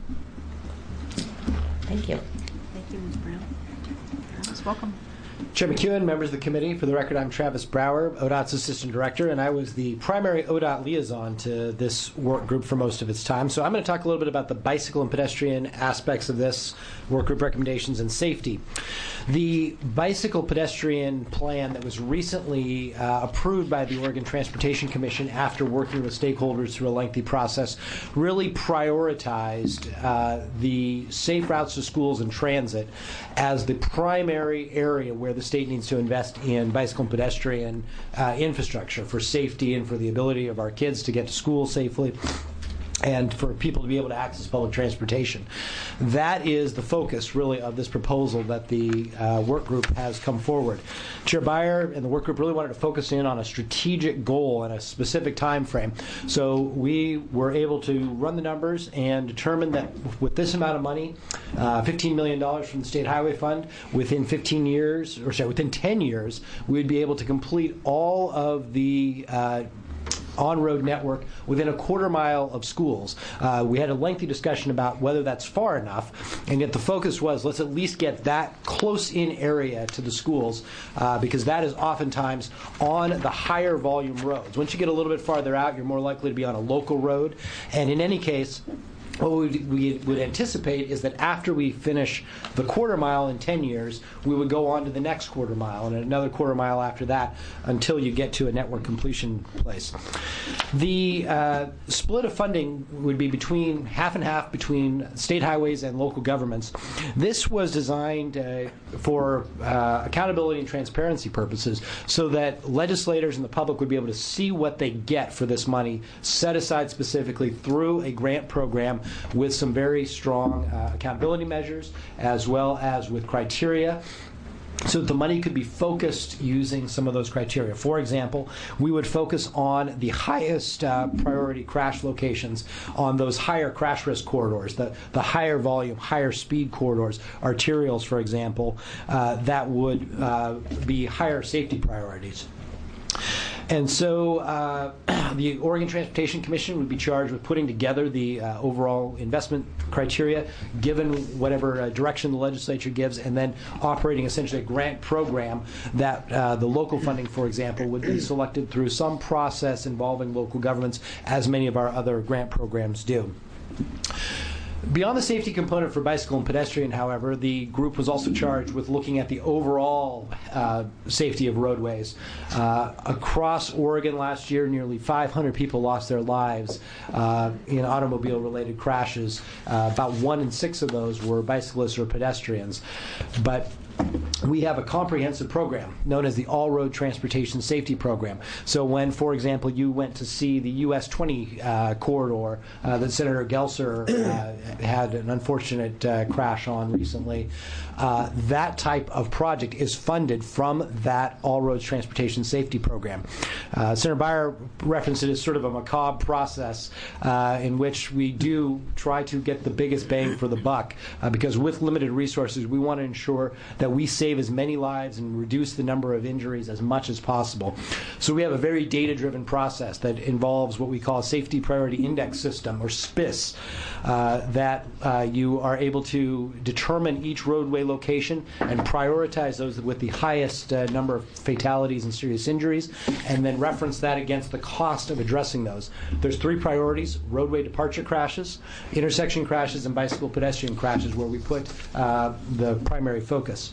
Thank you. Thank you, Miz Brown. Welcome. Chair McEwen, members of the committee, for the record, I'm Travis Brower, O D O T's Assistant Director, and I was the primary O D O T liaison to this work group for most of its time. So I'm going to talk a little bit about the bicycle and pedestrian aspects of this work group recommendations and safety. The bicycle pedestrian plan that was recently uh, approved by the Oregon Transportation Commission after working with stakeholders through a lengthy process really prioritized uh, the safe routes to schools and transit as the primary area where the state needs to invest in bicycle and pedestrian uh, infrastructure for safety and for the ability of our kids to get to school safely and for people to be able to access public transportation. That is the focus, really, of this proposal that the uh, work group has come forward. Chair Beyer and the work group really wanted to focus in on a strategic goal and a specific time frame. So we were able to run the numbers and determine that with this amount of money, uh, fifteen million dollars from the State Highway Fund, within fifteen years, or sorry, within ten years, we would be able to complete all of the uh, on-road network within a quarter mile of schools. Uh, we had a lengthy discussion about whether that's far enough, and yet the focus was let's at least get that close-in area to the schools uh, because that is oftentimes on the higher volume roads. Once you get a little bit farther out, you're more likely to be on a local road, and in any case, what we, we would anticipate is that after we finish the quarter mile in ten years, we would go on to the next quarter mile and another quarter mile after that until you get to a network completion place. The uh, split of funding would be between half and half between state highways and local governments. This was designed uh, for uh, accountability and transparency purposes so that legislators and the public would be able to see what they get for this money set aside specifically through a grant program with some very strong uh, accountability measures as well as with criteria so that the money could be focused using some of those criteria. For example, we would focus on the highest uh, priority crash locations on those higher crash risk corridors, the, the higher volume, higher speed corridors, arterials, for example, uh, that would uh, be higher safety priorities. And so uh, the Oregon Transportation Commission would be charged with putting together the uh, overall investment criteria, given whatever uh, direction the legislature gives, and then operating essentially a grant program that uh, the local funding, for example, would be selected through some process involving local governments, as many of our other grant programs do. Beyond the safety component for bicycle and pedestrian, however, the group was also charged with looking at the overall uh, safety of roadways. Uh, across Oregon last year, nearly five hundred people lost their lives uh, in automobile-related crashes. Uh, about one in six of those were bicyclists or pedestrians. But we have a comprehensive program known as the All-Road Transportation Safety Program. So when, for example, you went to see the U S twenty uh, corridor uh, that Senator Gelser uh, had an unfortunate uh, crash on recently, uh, that type of project is funded from that All-Roads Transportation Safety Program. Uh, Senator Beyer referenced it as sort of a macabre process uh, in which we do try to get the biggest bang for the buck uh, because with limited resources, we want to ensure that we save as many lives and reduce the number of injuries as much as possible. So we have a very data-driven process that involves what we call a Safety Priority Index System, or S P I S, uh, that uh, you are able to determine each roadway location and prioritize those with the highest uh, number of fatalities and serious injuries, and then reference that against the cost of addressing those. There's three priorities: roadway departure crashes, intersection crashes, and bicycle pedestrian crashes, where we put uh, the primary focus.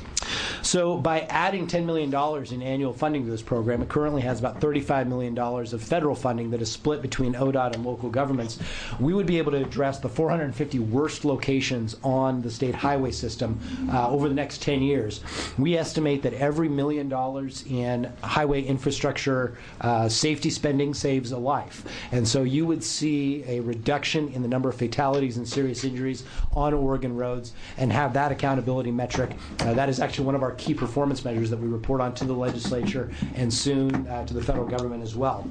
So by adding ten million dollars in annual funding to this program, it currently has about thirty-five million dollars of federal funding that is split between O D O T and local governments. We would be able to address the four hundred fifty worst locations on the state highway system uh, over the next ten years. We estimate that every million dollars in highway infrastructure uh, safety spending saves a life. And so you would see a reduction in the number of fatalities and serious injuries on Oregon roads and have that accountability metric. Uh, that is actually one of our key performance measures that we report on to the legislature and soon uh, to the federal government as well.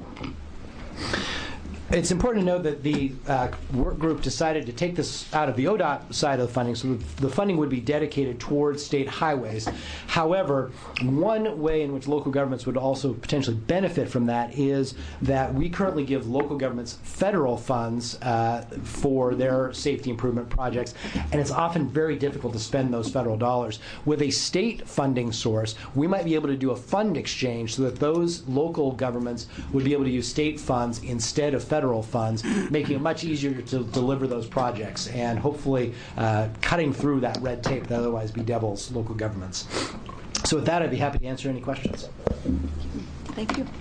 It's important to note that the uh, work group decided to take this out of the O D O T side of the funding, so the, the funding would be dedicated towards state highways. However, one way in which local governments would also potentially benefit from that is that we currently give local governments federal funds uh, for their safety improvement projects, and it's often very difficult to spend those federal dollars. With a state funding source, we might be able to do a fund exchange so that those local governments would be able to use state funds instead of federal funds, making it much easier to deliver those projects and hopefully uh, cutting through that red tape that otherwise bedevils local governments. So with that, I'd be happy to answer any questions. Thank you.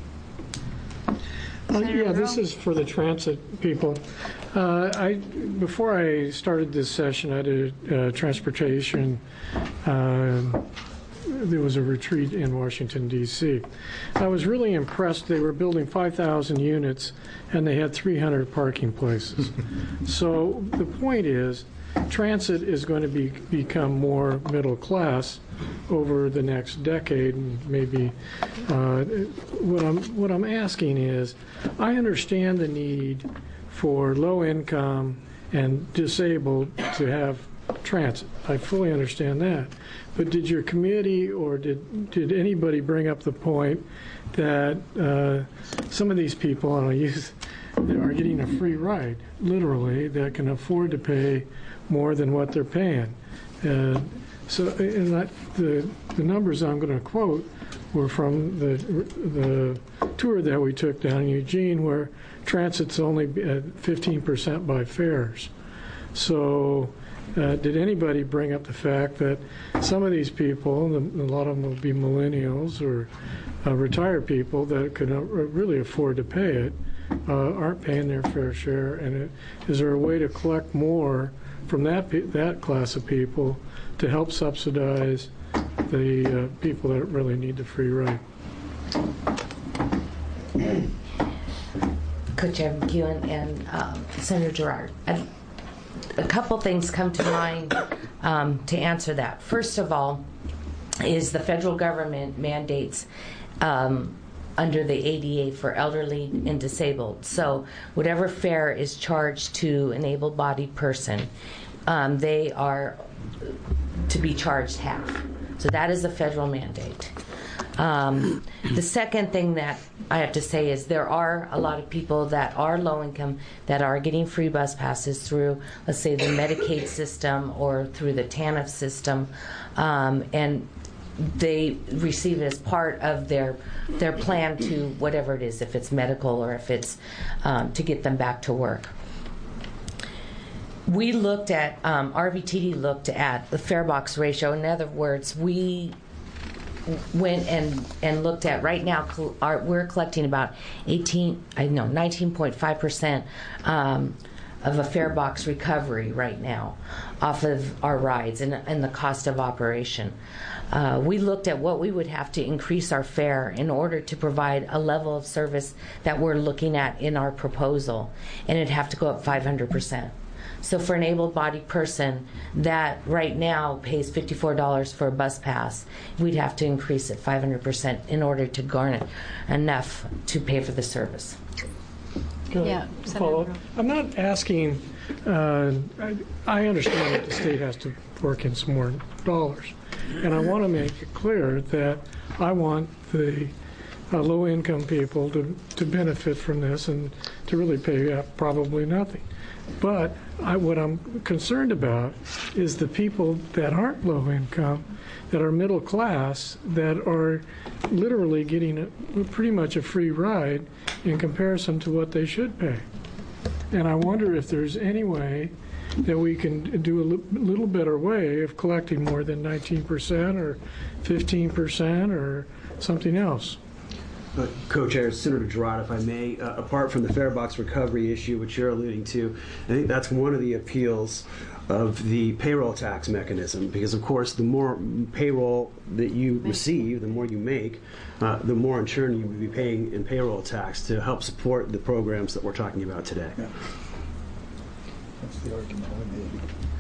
Uh, yeah, this is for the transit people. Uh, I before I started this session, I did a uh, transportation. Uh, There was a retreat in Washington, D C I was really impressed. They were building five thousand units, and they had three hundred parking places. So the point is, transit is going to be, become more middle class over the next decade, and maybe. Uh, what I'm what I'm asking is, I understand the need for low income and disabled to have transit. I fully understand that. But did your committee or did did anybody bring up the point that uh, some of these people on a youth are getting a free ride, literally, that can afford to pay more than what they're paying? Uh, so, and that, the the numbers I'm going to quote were from the the tour that we took down in Eugene, where transit's only at fifteen percent by fares. So. Uh, did anybody bring up the fact that some of these people, a lot of them will be millennials or uh, retired people that could really afford to pay it, uh, aren't paying their fair share? And it, is there a way to collect more from that that class of people to help subsidize the uh, people that really need the free ride? Co-Chair McEwen and um, Senator Gerard. I'd, A couple things come to mind um, to answer that. First of all, is the federal government mandates um, under the A D A for elderly and disabled. So whatever fare is charged to an able-bodied person, um, they are to be charged half. So that is a federal mandate. Um, the second thing that I have to say is there are a lot of people that are low income that are getting free bus passes through, let's say, the Medicaid system or through the TANF system, um, and they receive it as part of their their plan to whatever it is, if it's medical or if it's um, to get them back to work. We looked at, um, R V T D looked at the fare box ratio. In other words, we went and, and looked at, right now, cl- our, we're collecting about eighteen, I know, nineteen point five percent um, of a fare box recovery right now off of our rides and, and the cost of operation. Uh, we looked at what we would have to increase our fare in order to provide a level of service that we're looking at in our proposal, and it'd have to go up five hundred percent. So for an able-bodied person that right now pays fifty-four dollars for a bus pass, we'd have to increase it five hundred percent in order to garner enough to pay for the service. Can I Yeah, follow up? I'm not asking, uh, I, I understand that the state has to work in some more dollars. And I want to make it clear that I want the uh, low-income people to, to benefit from this and to really pay uh, probably nothing. But I, what I'm concerned about is the people that aren't low income, that are middle class, that are literally getting a, pretty much a free ride in comparison to what they should pay. And I wonder if there's any way that we can do a li- little better way of collecting more than nineteen percent or fifteen percent or something else. Uh, Co-Chair, Senator Girard, if I may, uh, apart from the fare box recovery issue, which you're alluding to, I think that's one of the appeals of the payroll tax mechanism, because of course the more payroll that you receive, the more you make, uh, the more in turn you would be paying in payroll tax to help support the programs that we're talking about today. Yeah. That's the argument I made.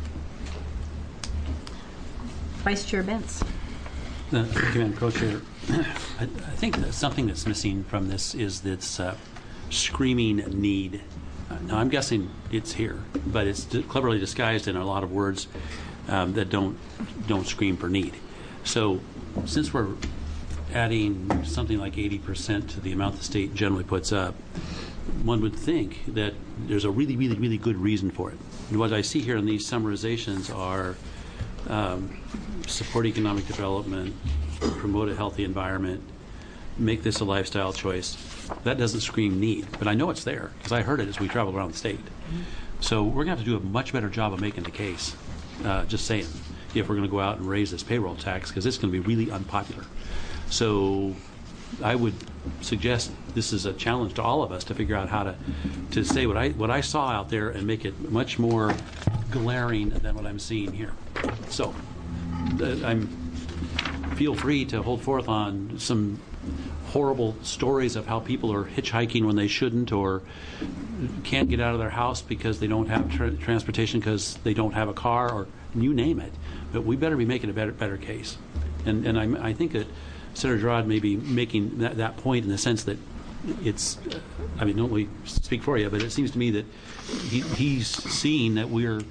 Vice Chair Bentz. Uh, Thank you, Madam Co-Chair. I, I think that something that's missing from this is this uh, screaming need. Uh, now, I'm guessing it's here, but it's d- cleverly disguised in a lot of words um, that don't don't scream for need. So, since we're adding something like eighty percent to the amount the state generally puts up, one would think that there's a really, really, really good reason for it. And what I see here in these summarizations are um, support economic development, promote a healthy environment, make this a lifestyle choice. That doesn't scream need, but I know it's there because I heard it as we traveled around the state. So we're going to have to do a much better job of making the case, uh, just saying, if we're going to go out and raise this payroll tax, because it's going to be really unpopular. So I would suggest this is a challenge to all of us to figure out how to to say what I what I saw out there and make it much more glaring than what I'm seeing here. So uh, I'm feel free to hold forth on some horrible stories of how people are hitchhiking when they shouldn't, or can't get out of their house because they don't have tra- transportation because they don't have a car, or you name it. But we better be making a better better case. And and I, I think that Senator Girard may be making that, that point in the sense that it's, uh, I mean, don't we speak for you, but it seems to me that he, he's seeing that we're,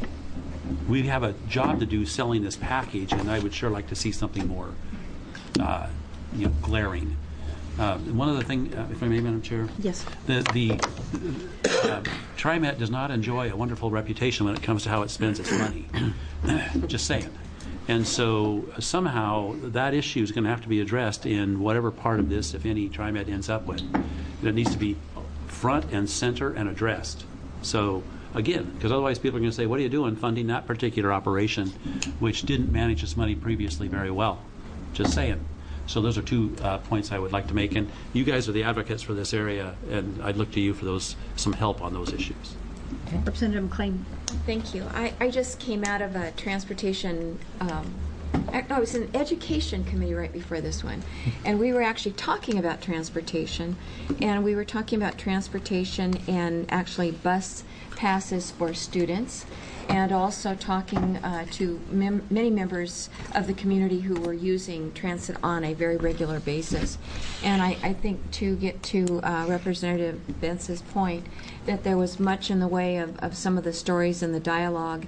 we have a job to do selling this package, and I would sure like to see something more, uh, you know, glaring. Uh, one other thing, uh, if I may, Madam Chair. Yes. The, the uh, TriMet does not enjoy a wonderful reputation when it comes to how it spends its money. Just saying. And so uh, somehow that issue is going to have to be addressed in whatever part of this, if any, TriMet ends up with. And it needs to be front and center and addressed. So again, because otherwise people are going to say, what are you doing funding that particular operation which didn't manage its money previously very well? Just saying. So those are two uh, points I would like to make. And you guys are the advocates for this area, and I'd look to you for those some help on those issues. Okay. Representative McLean. Thank you. I, I just came out of a transportation, um, I, no, I was in an education committee right before this one, and we were actually talking about transportation, and we were talking about transportation and actually bus passes for students, and also talking uh, to mem- many members of the community who were using transit on a very regular basis. And I, I think to get to uh, Representative Bentz's point, that there was much in the way of, of some of the stories in the dialogue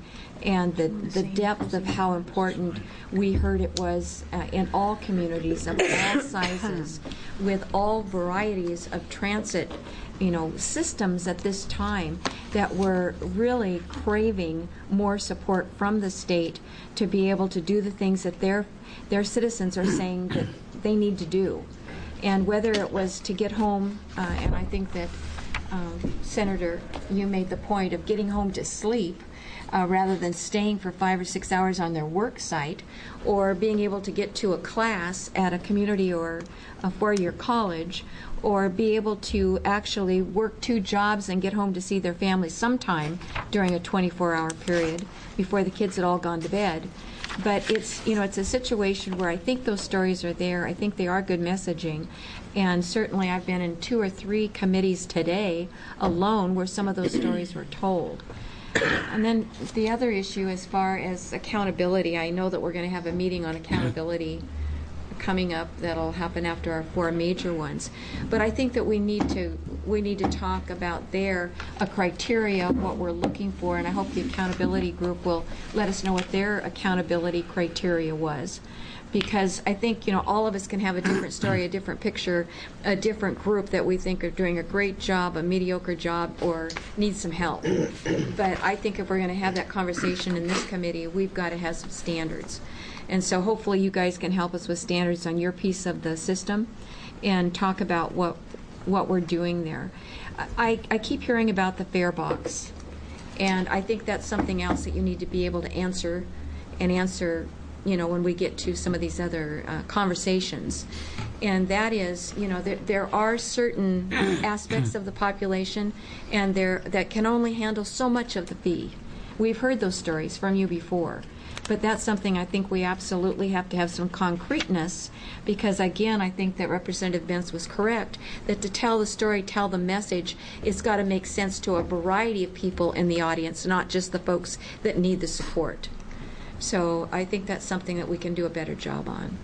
and the, the depth of how important we heard it was uh, in all communities of all sizes, with all varieties of transit, you know, systems at this time that were really craving more support from the state to be able to do the things that their their citizens are saying that they need to do. And whether it was to get home, uh, and I think that um, Senator, you made the point of getting home to sleep uh, rather than staying for five or six hours on their work site, or being able to get to a class at a community or a four-year college, or be able to actually work two jobs and get home to see their family sometime during a twenty-four hour period before the kids had all gone to bed. But it's, you know, it's a situation where I think those stories are there. I think they are good messaging. And certainly I've been in two or three committees today alone where some of those stories were told. And then the other issue as far as accountability, I know that we're going to have a meeting on accountability coming up that'll happen after our four major ones. But I think that we need to we need to talk about there a criteria of what we're looking for, and I hope the accountability group will let us know what their accountability criteria was. Because I think, you know, all of us can have a different story, a different picture, a different group that we think are doing a great job, a mediocre job, or need some help. But I think if we're going to have that conversation in this committee, we've got to have some standards. And so hopefully you guys can help us with standards on your piece of the system and talk about what what we're doing there. I, I keep hearing about the fare box, and I think that's something else that you need to be able to answer and answer, you know, when we get to some of these other uh, conversations. And that is, you know, there, there are certain aspects of the population and there that can only handle so much of the fee. We've heard those stories from you before. But that's something I think we absolutely have to have some concreteness, because again, I think that Representative Benz was correct, that to tell the story, tell the message, it's got to make sense to a variety of people in the audience, not just the folks that need the support. So I think that's something that we can do a better job on.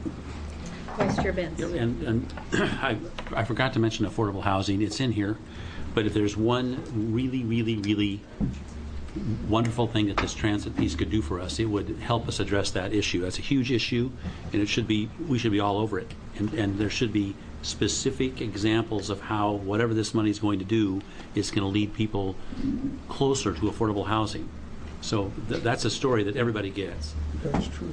Vice Chair Benz. And, and I, I forgot to mention affordable housing. It's in here. But if there's one really, really, really wonderful thing that this transit piece could do for us, it would help us address that issue. That's a huge issue, and it should be, we should be all over it. And, and there should be specific examples of how whatever this money is going to do is going to lead people closer to affordable housing. So th- that's a story that everybody gets. That's true.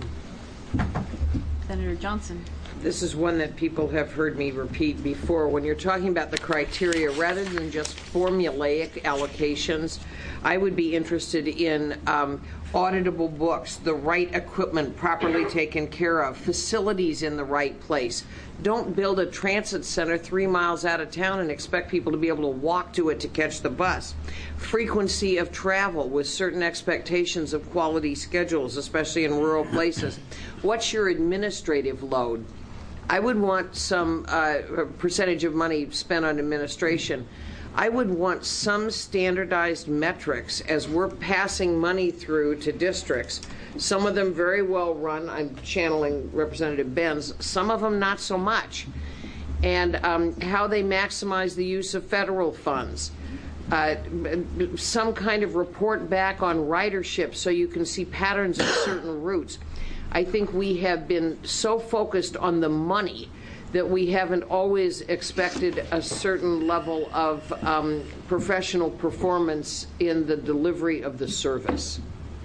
Senator Johnson. This is one that people have heard me repeat before. When you're talking about the criteria, rather than just formulaic allocations, I would be interested in um, auditable books, the right equipment properly taken care of, facilities in the right place. Don't build a transit center three miles out of town and expect people to be able to walk to it to catch the bus. Frequency of travel with certain expectations of quality schedules, especially in rural places. What's your administrative load? I would want some uh, percentage of money spent on administration. I would want some standardized metrics as we're passing money through to districts. Some of them very well run. I'm channeling Representative Benz. Some of them not so much. And um, how they maximize the use of federal funds. Uh, some kind of report back on ridership so you can see patterns of certain routes. I think we have been so focused on the money that we haven't always expected a certain level of um, professional performance in the delivery of the service.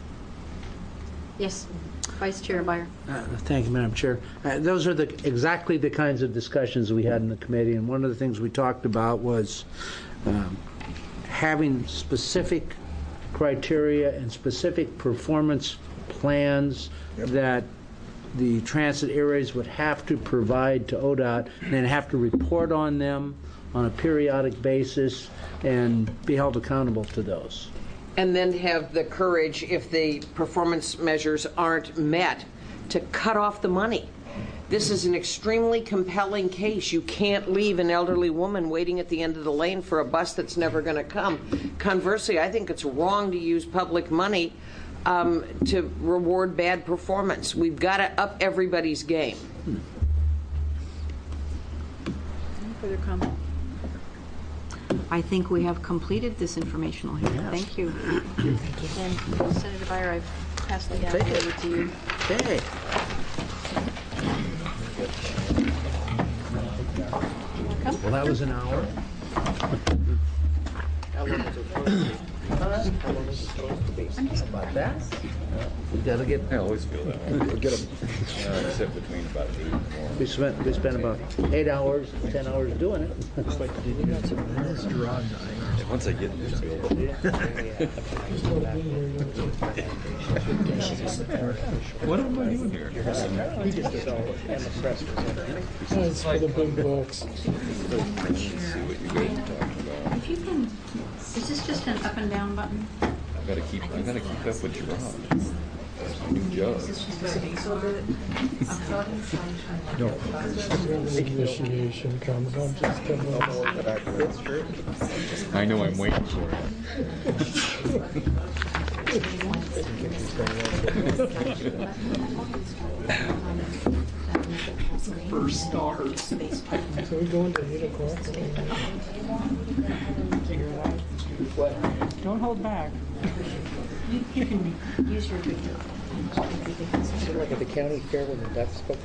Yes, Vice Chair Byer. Uh, thank you, Madam Chair. Uh, those are the exactly the kinds of discussions we had in the committee, and one of the things we talked about was um, having specific criteria and specific performance plans yep. that the transit areas would have to provide to O D O T, and then have to report on them on a periodic basis and be held accountable to those. And then have the courage, if the performance measures aren't met, to cut off the money. This is an extremely compelling case. You can't leave an elderly woman waiting at the end of the lane for a bus that's never going to come. Conversely, I think it's wrong to use public money Um, to reward bad performance. We've got to up everybody's game. Any further comment? I think we have completed this informational hearing. Yes. Thank you. And Senator Byer, I've passed the gavel Take it. over to you. Okay. Well, that was an hour. About that. We gotta get. I always feel that way. We'll get them. Uh, sit between about eight and four. We spent we spent about eight hours, ten hours doing it. Once I get in this field. What am I doing here? It's for the big books. See what you guys are talking about. If you can, is this just an up and down button? I gotta keep. I gotta keep up with your Rob. That's my new job. No. Initiation comes, I'm just coming up. I know I'm waiting for it. First stars. So we going to eight o'clock? Don't hold back. You, you can use your video. Sort of like at the county fair when the ducks go.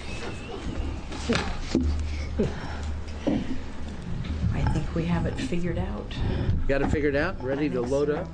I think we have it figured out. Got it figured out? Ready to load up?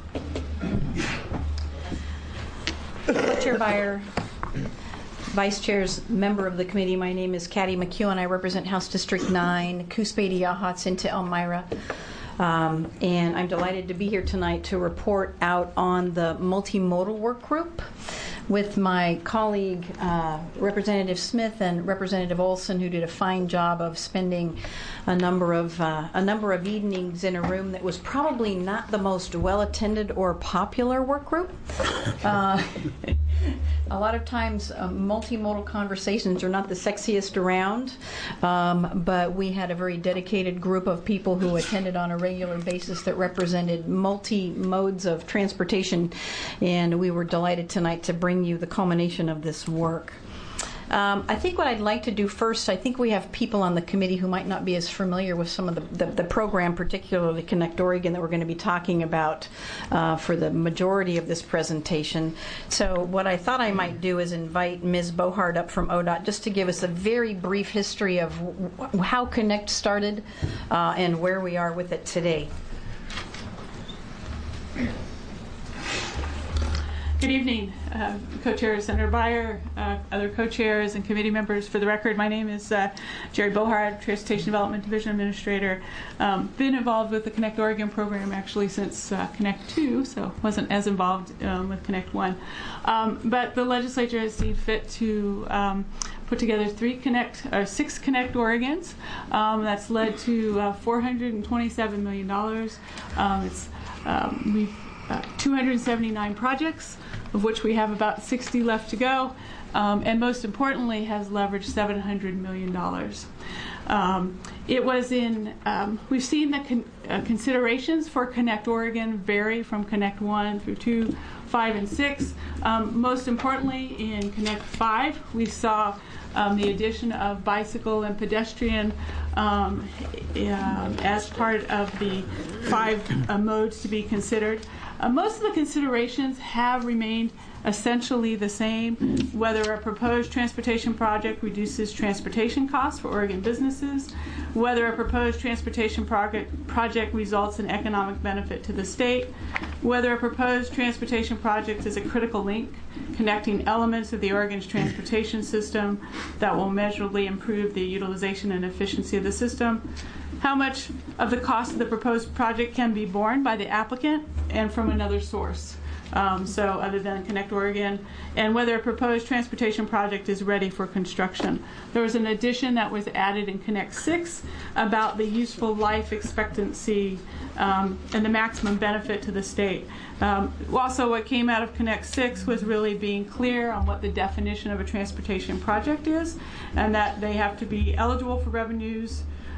Chair Byer, Vice Chair's member of the committee, my name is Katty McEwen. I represent House District nine, Coos-Pedy, Yachats into Elmira. Um, and I'm delighted to be here tonight to report out on the multimodal work group with my colleague, uh, Representative Smith and Representative Olson, who did a fine job of spending a number of uh, a number of evenings in a room that was probably not the most well-attended or popular work group. Uh, a lot of times, uh, multimodal conversations are not the sexiest around, um, but we had a very dedicated group of people who attended on a regular basis that represented multi modes of transportation, and we were delighted tonight to bring you the culmination of this work. Um, I think what I'd like to do first, I think we have people on the committee who might not be as familiar with some of the, the, the program, particularly Connect Oregon, that we're going to be talking about uh, for the majority of this presentation. So what I thought I might do is invite Miz Bohard up from O D O T just to give us a very brief history of w- how Connect started uh, and where we are with it today. Good evening, uh, Co-Chair Senator Byer, uh, other co-chairs and committee members. For the record, my name is uh, Jerry Bohard, Transportation Development Division Administrator. Um, been involved with the Connect Oregon program actually since uh, Connect two, so wasn't as involved um, with Connect one. Um, but the legislature has seen fit to um, put together three Connect, or six Connect Oregons. Um, that's led to uh, four hundred twenty-seven million dollars. Um, it's um, we've uh, two hundred seventy-nine projects, of which we have about sixty left to go, um, and most importantly has leveraged seven hundred million dollars. Um, it was in, um, we've seen the con- uh, considerations for Connect Oregon vary from Connect one through two, five, and six. Um, most importantly, in Connect five, we saw um, the addition of bicycle and pedestrian um, uh, as part of the five uh, modes to be considered. Uh, most of the considerations have remained essentially the same, whether a proposed transportation project reduces transportation costs for Oregon businesses, whether a proposed transportation project, project results in economic benefit to the state, whether a proposed transportation project is a critical link connecting elements of the Oregon's transportation system that will measurably improve the utilization and efficiency of the system, how much of the cost of the proposed project can be borne by the applicant and from another source. Um, so other than Connect Oregon, and whether a proposed transportation project is ready for construction. There was an addition that was added in Connect six about the useful life expectancy um, and the maximum benefit to the state. Um, also, what came out of Connect six was really being clear on what the definition of a transportation project is, and that they have to be eligible for revenues,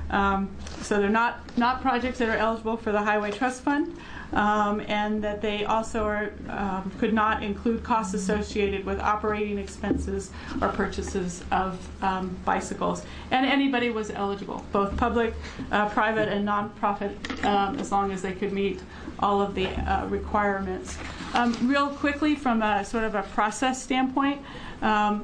Um, so they're not, not projects that are eligible for the Highway Trust Fund, um, and that they also are, um, could not include costs associated with operating expenses or purchases of um, bicycles. And anybody was eligible, both public, uh, private, and nonprofit, um, as long as they could meet all of the uh, requirements. Um, real quickly, from a sort of a process standpoint, um,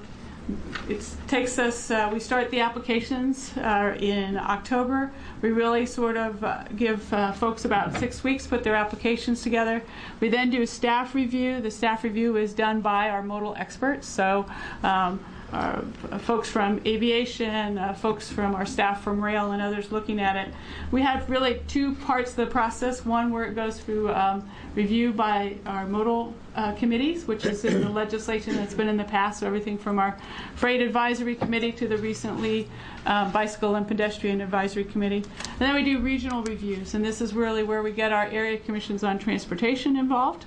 it takes us, uh, we start the applications uh, in October. We really sort of uh, give uh, folks about six weeks to put their applications together. We then do a staff review. The staff review is done by our modal experts. So um, our folks from aviation, uh, folks from our staff from rail, and others looking at it. We have really two parts of the process. One where it goes through um, review by our modal uh, committees, which is in the legislation that's been in the past, so everything from our Freight Advisory Committee to the recently um, Bicycle and Pedestrian Advisory Committee. And then we do regional reviews, and this is really where we get our area commissions on transportation involved.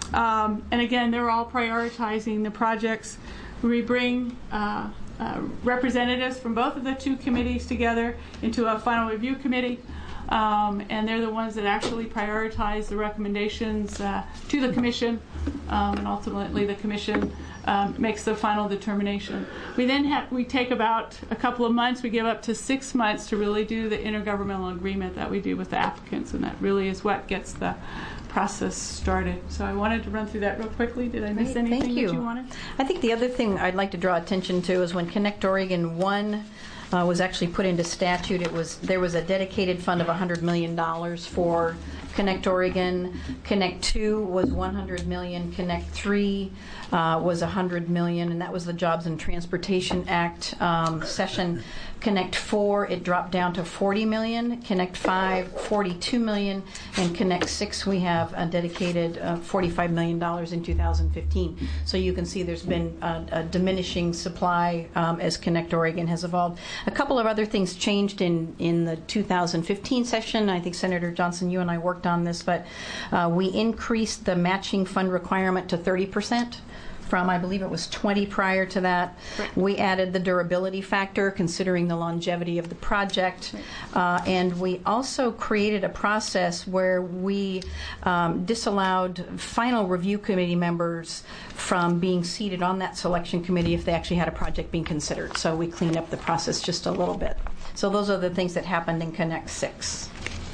Um, and again, they're all prioritizing the projects. We bring uh, uh, representatives from both of the two committees together into a final review committee, um, and they're the ones that actually prioritize the recommendations uh, to the commission, um, and ultimately the commission um, makes the final determination. We then have, we take about a couple of months, we give up to six months to really do the intergovernmental agreement that we do with the applicants, and that really is what gets the process started. So I wanted to run through that real quickly. Did I miss Great, anything thank you. that you wanted? I think the other thing I'd like to draw attention to is when Connect Oregon one uh, was actually put into statute, it was there was a dedicated fund of one hundred million dollars for Connect Oregon. Connect two was one hundred million dollars. Connect three uh, was one hundred million dollars, and that was the Jobs and Transportation Act um, session. Connect four, it dropped down to forty million dollars. Connect five, forty-two million dollars. And Connect six, we have a dedicated uh, forty-five million dollars in two thousand fifteen. So you can see there's been a, a diminishing supply um, as Connect Oregon has evolved. A couple of other things changed in, in the two thousand fifteen session. I think Senator Johnson, you and I worked on this, but uh, we increased the matching fund requirement to thirty percent. From, I believe it was twenty prior to that. Right. We added the durability factor, considering the longevity of the project. Right. Uh, and we also created a process where we um, disallowed final review committee members from being seated on that selection committee if they actually had a project being considered. So we cleaned up the process just a little bit. So those are the things that happened in Connect six.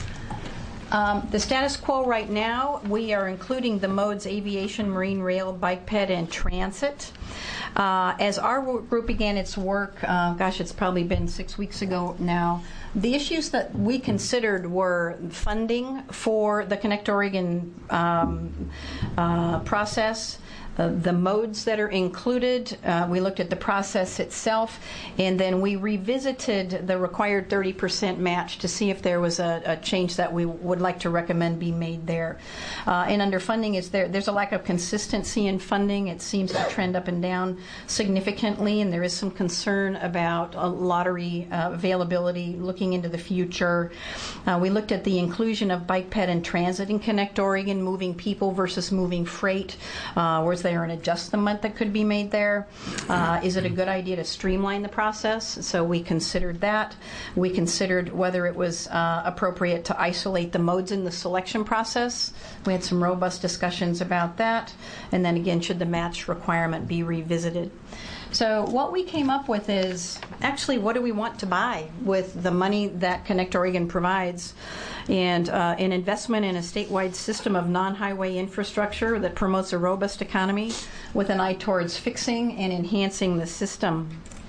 Um, the status quo right now, we are including the modes aviation, marine, rail, bike ped, and transit. Uh, as our group began its work, uh, gosh, it's probably been six weeks ago now, the issues that we considered were funding for the Connect Oregon um, uh, process, Uh, the modes that are included. Uh, we looked at the process itself, and then we revisited the required thirty percent match to see if there was a, a change that we would like to recommend be made there. Uh, and under funding, is there there's a lack of consistency in funding. It seems to trend up and down significantly, and there is some concern about uh, lottery uh, availability looking into the future. Uh, we looked at the inclusion of bike ped and transit in Connect Oregon, moving people versus moving freight. Uh, where's there an adjustment that could be made there? Uh, is it a good idea to streamline the process? So we considered that. We considered whether it was uh, appropriate to isolate the modes in the selection process. We had some robust discussions about that. And then again, should the match requirement be revisited? So what we came up with is, actually, what do we want to buy with the money that Connect Oregon provides? And uh, an investment in a statewide system of non-highway infrastructure that promotes a robust economy with an eye towards fixing and enhancing the system.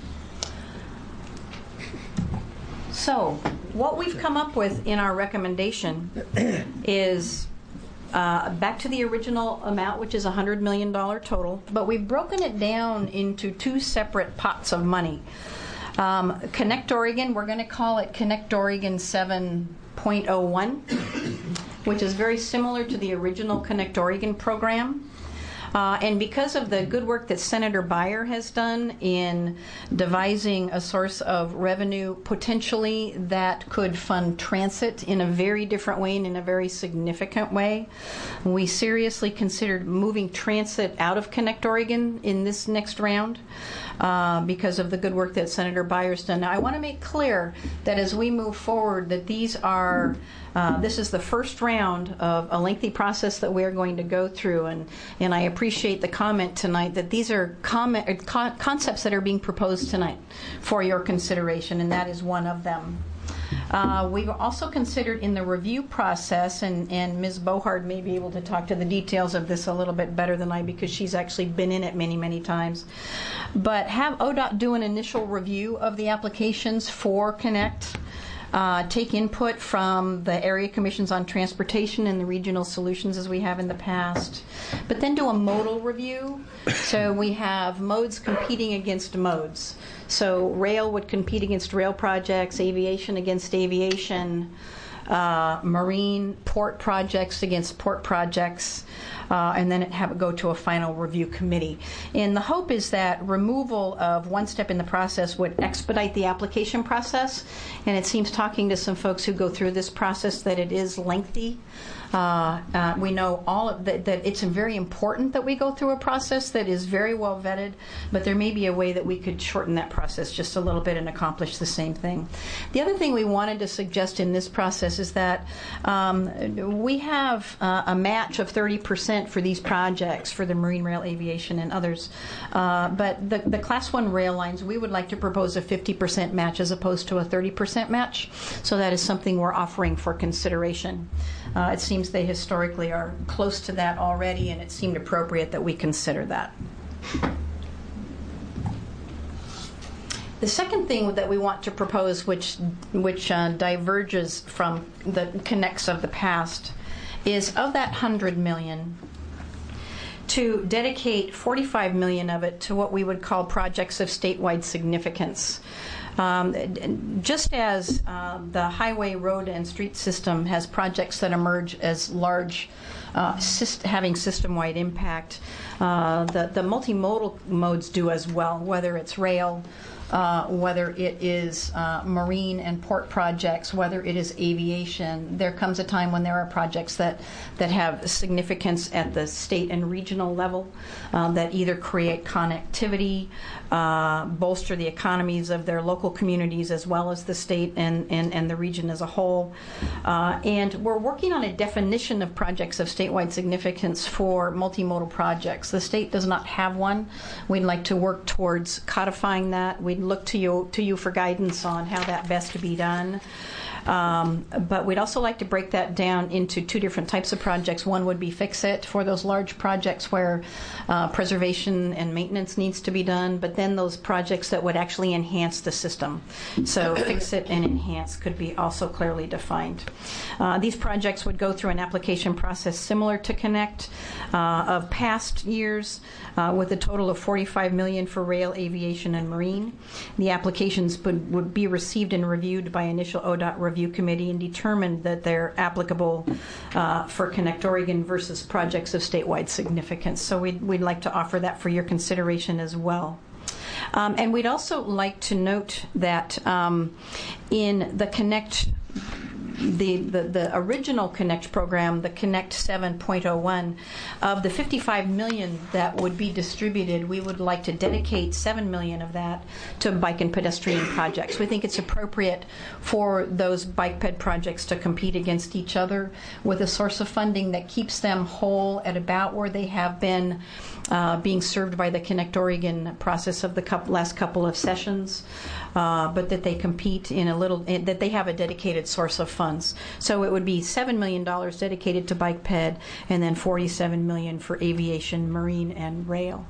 So what we've come up with in our recommendation is Uh, back to the original amount, which is one hundred million dollars total, but we've broken it down into two separate pots of money. Um, Connect Oregon, we're going to call it Connect Oregon seven point oh one, which is very similar to the original Connect Oregon program. Uh, and because of the good work that Senator Beyer has done in devising a source of revenue potentially that could fund transit in a very different way and in a very significant way, we seriously considered moving transit out of Connect Oregon in this next round. uh, because of the good work that Senator Byer's done. Now, I want to make clear that as we move forward, that these are Uh, this is the first round of a lengthy process that we are going to go through, and, and I appreciate the comment tonight that these are comment, uh, con- concepts that are being proposed tonight for your consideration, and that is one of them. Uh, we've also considered in the review process, and, and Miz Bohard may be able to talk to the details of this a little bit better than I, because she's actually been in it many, many times, but have O D O T do an initial review of the applications for Connect. Uh, take input from the area commissions on transportation and the regional solutions as we have in the past, but then do a modal review. So we have modes competing against modes. So rail would compete against rail projects, aviation against aviation, uh, marine port projects against port projects, uh, and then it have it go to a final review committee. And the hope is that removal of one step in the process would expedite the application process. And it seems, talking to some folks who go through this process, that it is lengthy. Uh, uh, we know all of that, that it's very important that we go through a process that is very well vetted, but there may be a way that we could shorten that process just a little bit and accomplish the same thing. The other thing we wanted to suggest in this process is that um, we have uh, a match of thirty percent for these projects, for the marine, rail, aviation, and others. Uh, but the, the Class one rail lines, we would like to propose a fifty percent match as opposed to a thirty percent match. So that is something we're offering for consideration. Uh, it seems they historically are close to that already, and it seemed appropriate that we consider that. The second thing that we want to propose, which which uh, diverges from the connects of the past, is of that one hundred million dollars, to dedicate forty-five million dollars of it to what we would call projects of statewide significance. Um, just as uh, the highway, road, and street system has projects that emerge as large, uh, syst- having system-wide impact, uh, the, the multimodal modes do as well, whether it's rail, uh, whether it is uh, marine and port projects, whether it is aviation. There comes a time when there are projects that, that have significance at the state and regional level, uh, that either create connectivity, uh, bolster the economies of their local communities as well as the state and, and, and the region as a whole. Uh, and we're working on a definition of projects of statewide significance for multimodal projects. The state does not have one. We'd like to work towards codifying that. We'd look to you to you for guidance on how that best to be done. Um, but we'd also like to break that down into two different types of projects. One would be fix-it for those large projects where uh, preservation and maintenance needs to be done, but then those projects that would actually enhance the system. So fix-it and enhance could be also clearly defined. Uh, these projects would go through an application process similar to Connect uh, of past years, uh, with a total of forty-five million dollars for rail, aviation, and marine. The applications would, would be received and reviewed by initial O D O T review committee and determined that they're applicable uh, for Connect Oregon versus projects of statewide significance. So we'd, we'd like to offer that for your consideration as well. Um, and we'd also like to note that um, in the Connect The, the, the original Connect program, the Connect seven point oh one, of the fifty-five million dollars that would be distributed, we would like to dedicate seven million dollars of that to bike and pedestrian projects. We think it's appropriate for those bike ped projects to compete against each other with a source of funding that keeps them whole at about where they have been uh, being served by the Connect Oregon process of the couple, last couple of sessions, uh, but that they compete in a little, that they have a dedicated source of funds. So it would be seven million dollars dedicated to bike ped, and then forty-seven million dollars for aviation, marine, and rail.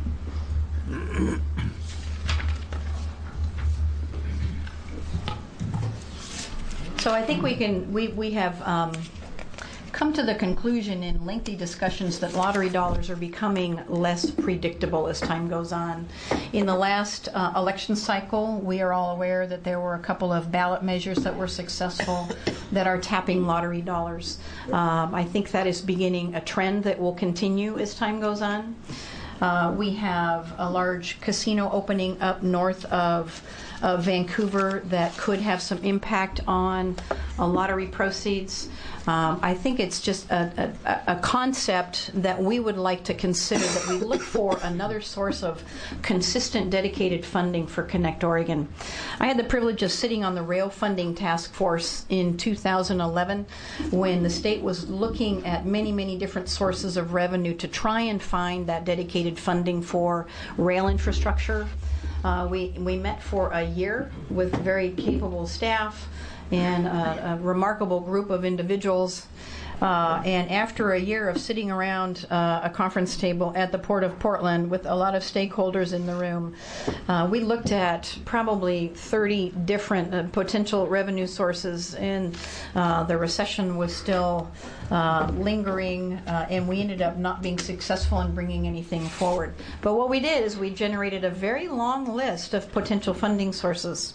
So I think we can, we, we have um, come to the conclusion in lengthy discussions that lottery dollars are becoming less predictable as time goes on. In the last uh, election cycle, we are all aware that there were a couple of ballot measures that were successful that are tapping lottery dollars. Um, I think that is beginning a trend that will continue as time goes on. Uh, we have a large casino opening up north of of Vancouver that could have some impact on uh, lottery proceeds. Um, I think it's just a, a, a concept that we would like to consider, that we look for another source of consistent, dedicated funding for Connect Oregon. I had the privilege of sitting on the rail funding task force in two thousand eleven when the state was looking at many, many different sources of revenue to try and find that dedicated funding for rail infrastructure. Uh, we, we met for a year with very capable staff and a, a remarkable group of individuals. Uh, and after a year of sitting around uh, a conference table at the Port of Portland with a lot of stakeholders in the room, uh, we looked at probably thirty different uh, potential revenue sources, and uh, the recession was still uh, lingering, uh, and we ended up not being successful in bringing anything forward. But what we did is we generated a very long list of potential funding sources.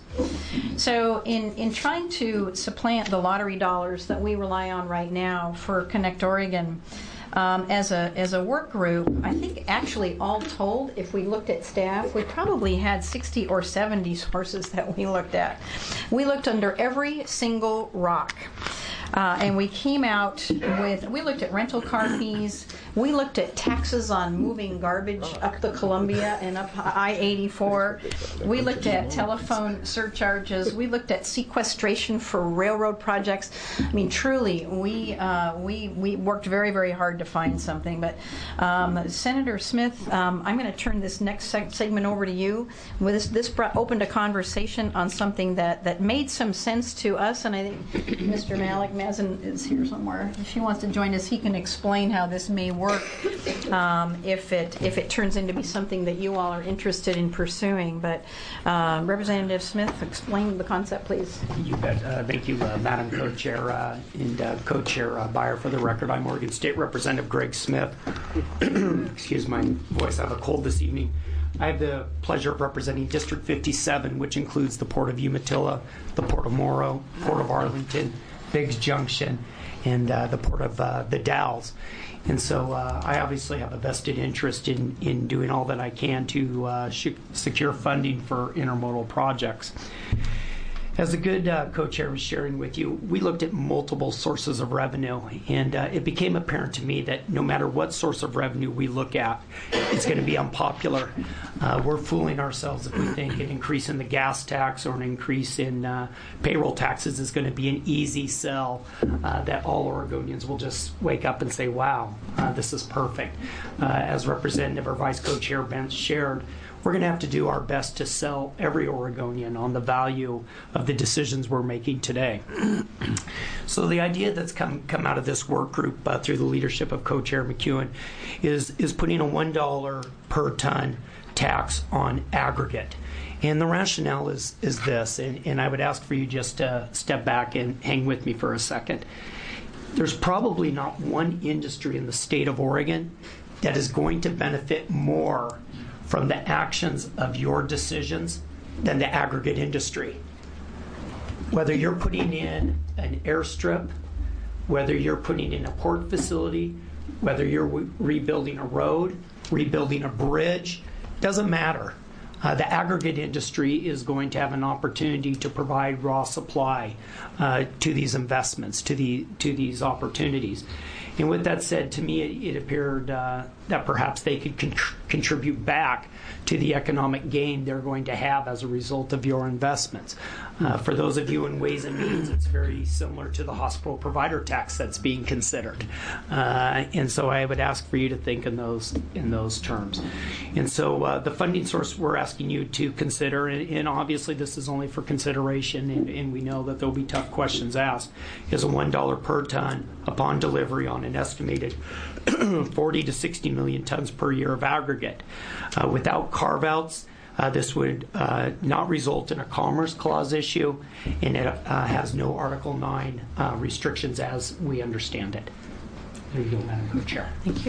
So in, in trying to supplant the lottery dollars that we rely on right now for Connect Oregon, um, as a as a work group, I think actually all told, if we looked at staff, we probably had sixty or seventy sources that we looked at. We looked under every single rock. Uh, and we came out with, we looked at rental car fees, we looked at taxes on moving garbage up the Columbia and up I eighty-four, we looked at telephone surcharges, we looked at sequestration for railroad projects. I mean, truly, we uh, we we worked very, very hard to find something. But um, Senator Smith, um, I'm going to turn this next seg- segment over to you. With this, this brought, opened a conversation on something that, that made some sense to us, and I think Mister Malik Mazin is here somewhere. If he wants to join us, he can explain how this may work um, if it if it turns into be something that you all are interested in pursuing. But uh, Representative Smith, explain the concept, please. You bet. Uh, thank you, uh, Madam Co-Chair uh, and uh, Co-Chair uh, Beyer. For the record, I'm Oregon State Representative Greg Smith. Excuse my voice. I have a cold this evening. I have the pleasure of representing District fifty-seven, which includes the Port of Umatilla, the Port of Morrow, Port of Arlington, Biggs Junction, and uh, the Port of uh, the Dalles. And so uh, I obviously have a vested interest in, in doing all that I can to uh, sh- secure funding for intermodal projects. As the good uh, co-chair was sharing with you, we looked at multiple sources of revenue, and uh, it became apparent to me that no matter what source of revenue we look at, it's going to be unpopular. Uh, we're fooling ourselves if we think an increase in the gas tax or an increase in uh, payroll taxes is going to be an easy sell, uh, that all Oregonians will just wake up and say, wow, uh, this is perfect. Uh, as Representative or Vice Co-Chair Bentz shared, we're going to have to do our best to sell every Oregonian on the value of the decisions we're making today. So the idea that's come come out of this work group uh, through the leadership of Co-Chair McEwen is is putting a one dollar per ton tax on aggregate. And the rationale is is this, and, and I would ask for you just to step back and hang with me for a second. There's probably not one industry in the state of Oregon that is going to benefit more from the actions of your decisions than the aggregate industry. Whether you're putting in an airstrip, whether you're putting in a port facility, whether you're re- rebuilding a road, rebuilding a bridge, doesn't matter. Uh, the aggregate industry is going to have an opportunity to provide raw supply uh, to these investments, to the to these opportunities. And with that said, to me, it, it appeared uh, that perhaps they could con- contribute back to the economic gain they're going to have as a result of your investments. Uh, for those of you in Ways and Means, it's very similar to the hospital provider tax that's being considered. Uh, and so I would ask for you to think in those in those terms. And so uh, the funding source we're asking you to consider, and, and obviously this is only for consideration, and, and we know that there'll be tough questions asked, is a one dollar per ton upon delivery on an estimated forty to sixty million tons per year of aggregate. Uh, without carve-outs, Uh, this would uh, not result in a Commerce Clause issue, and it uh, has no Article nine uh, restrictions as we understand it. There you go, Madam Co-Chair. Thank you.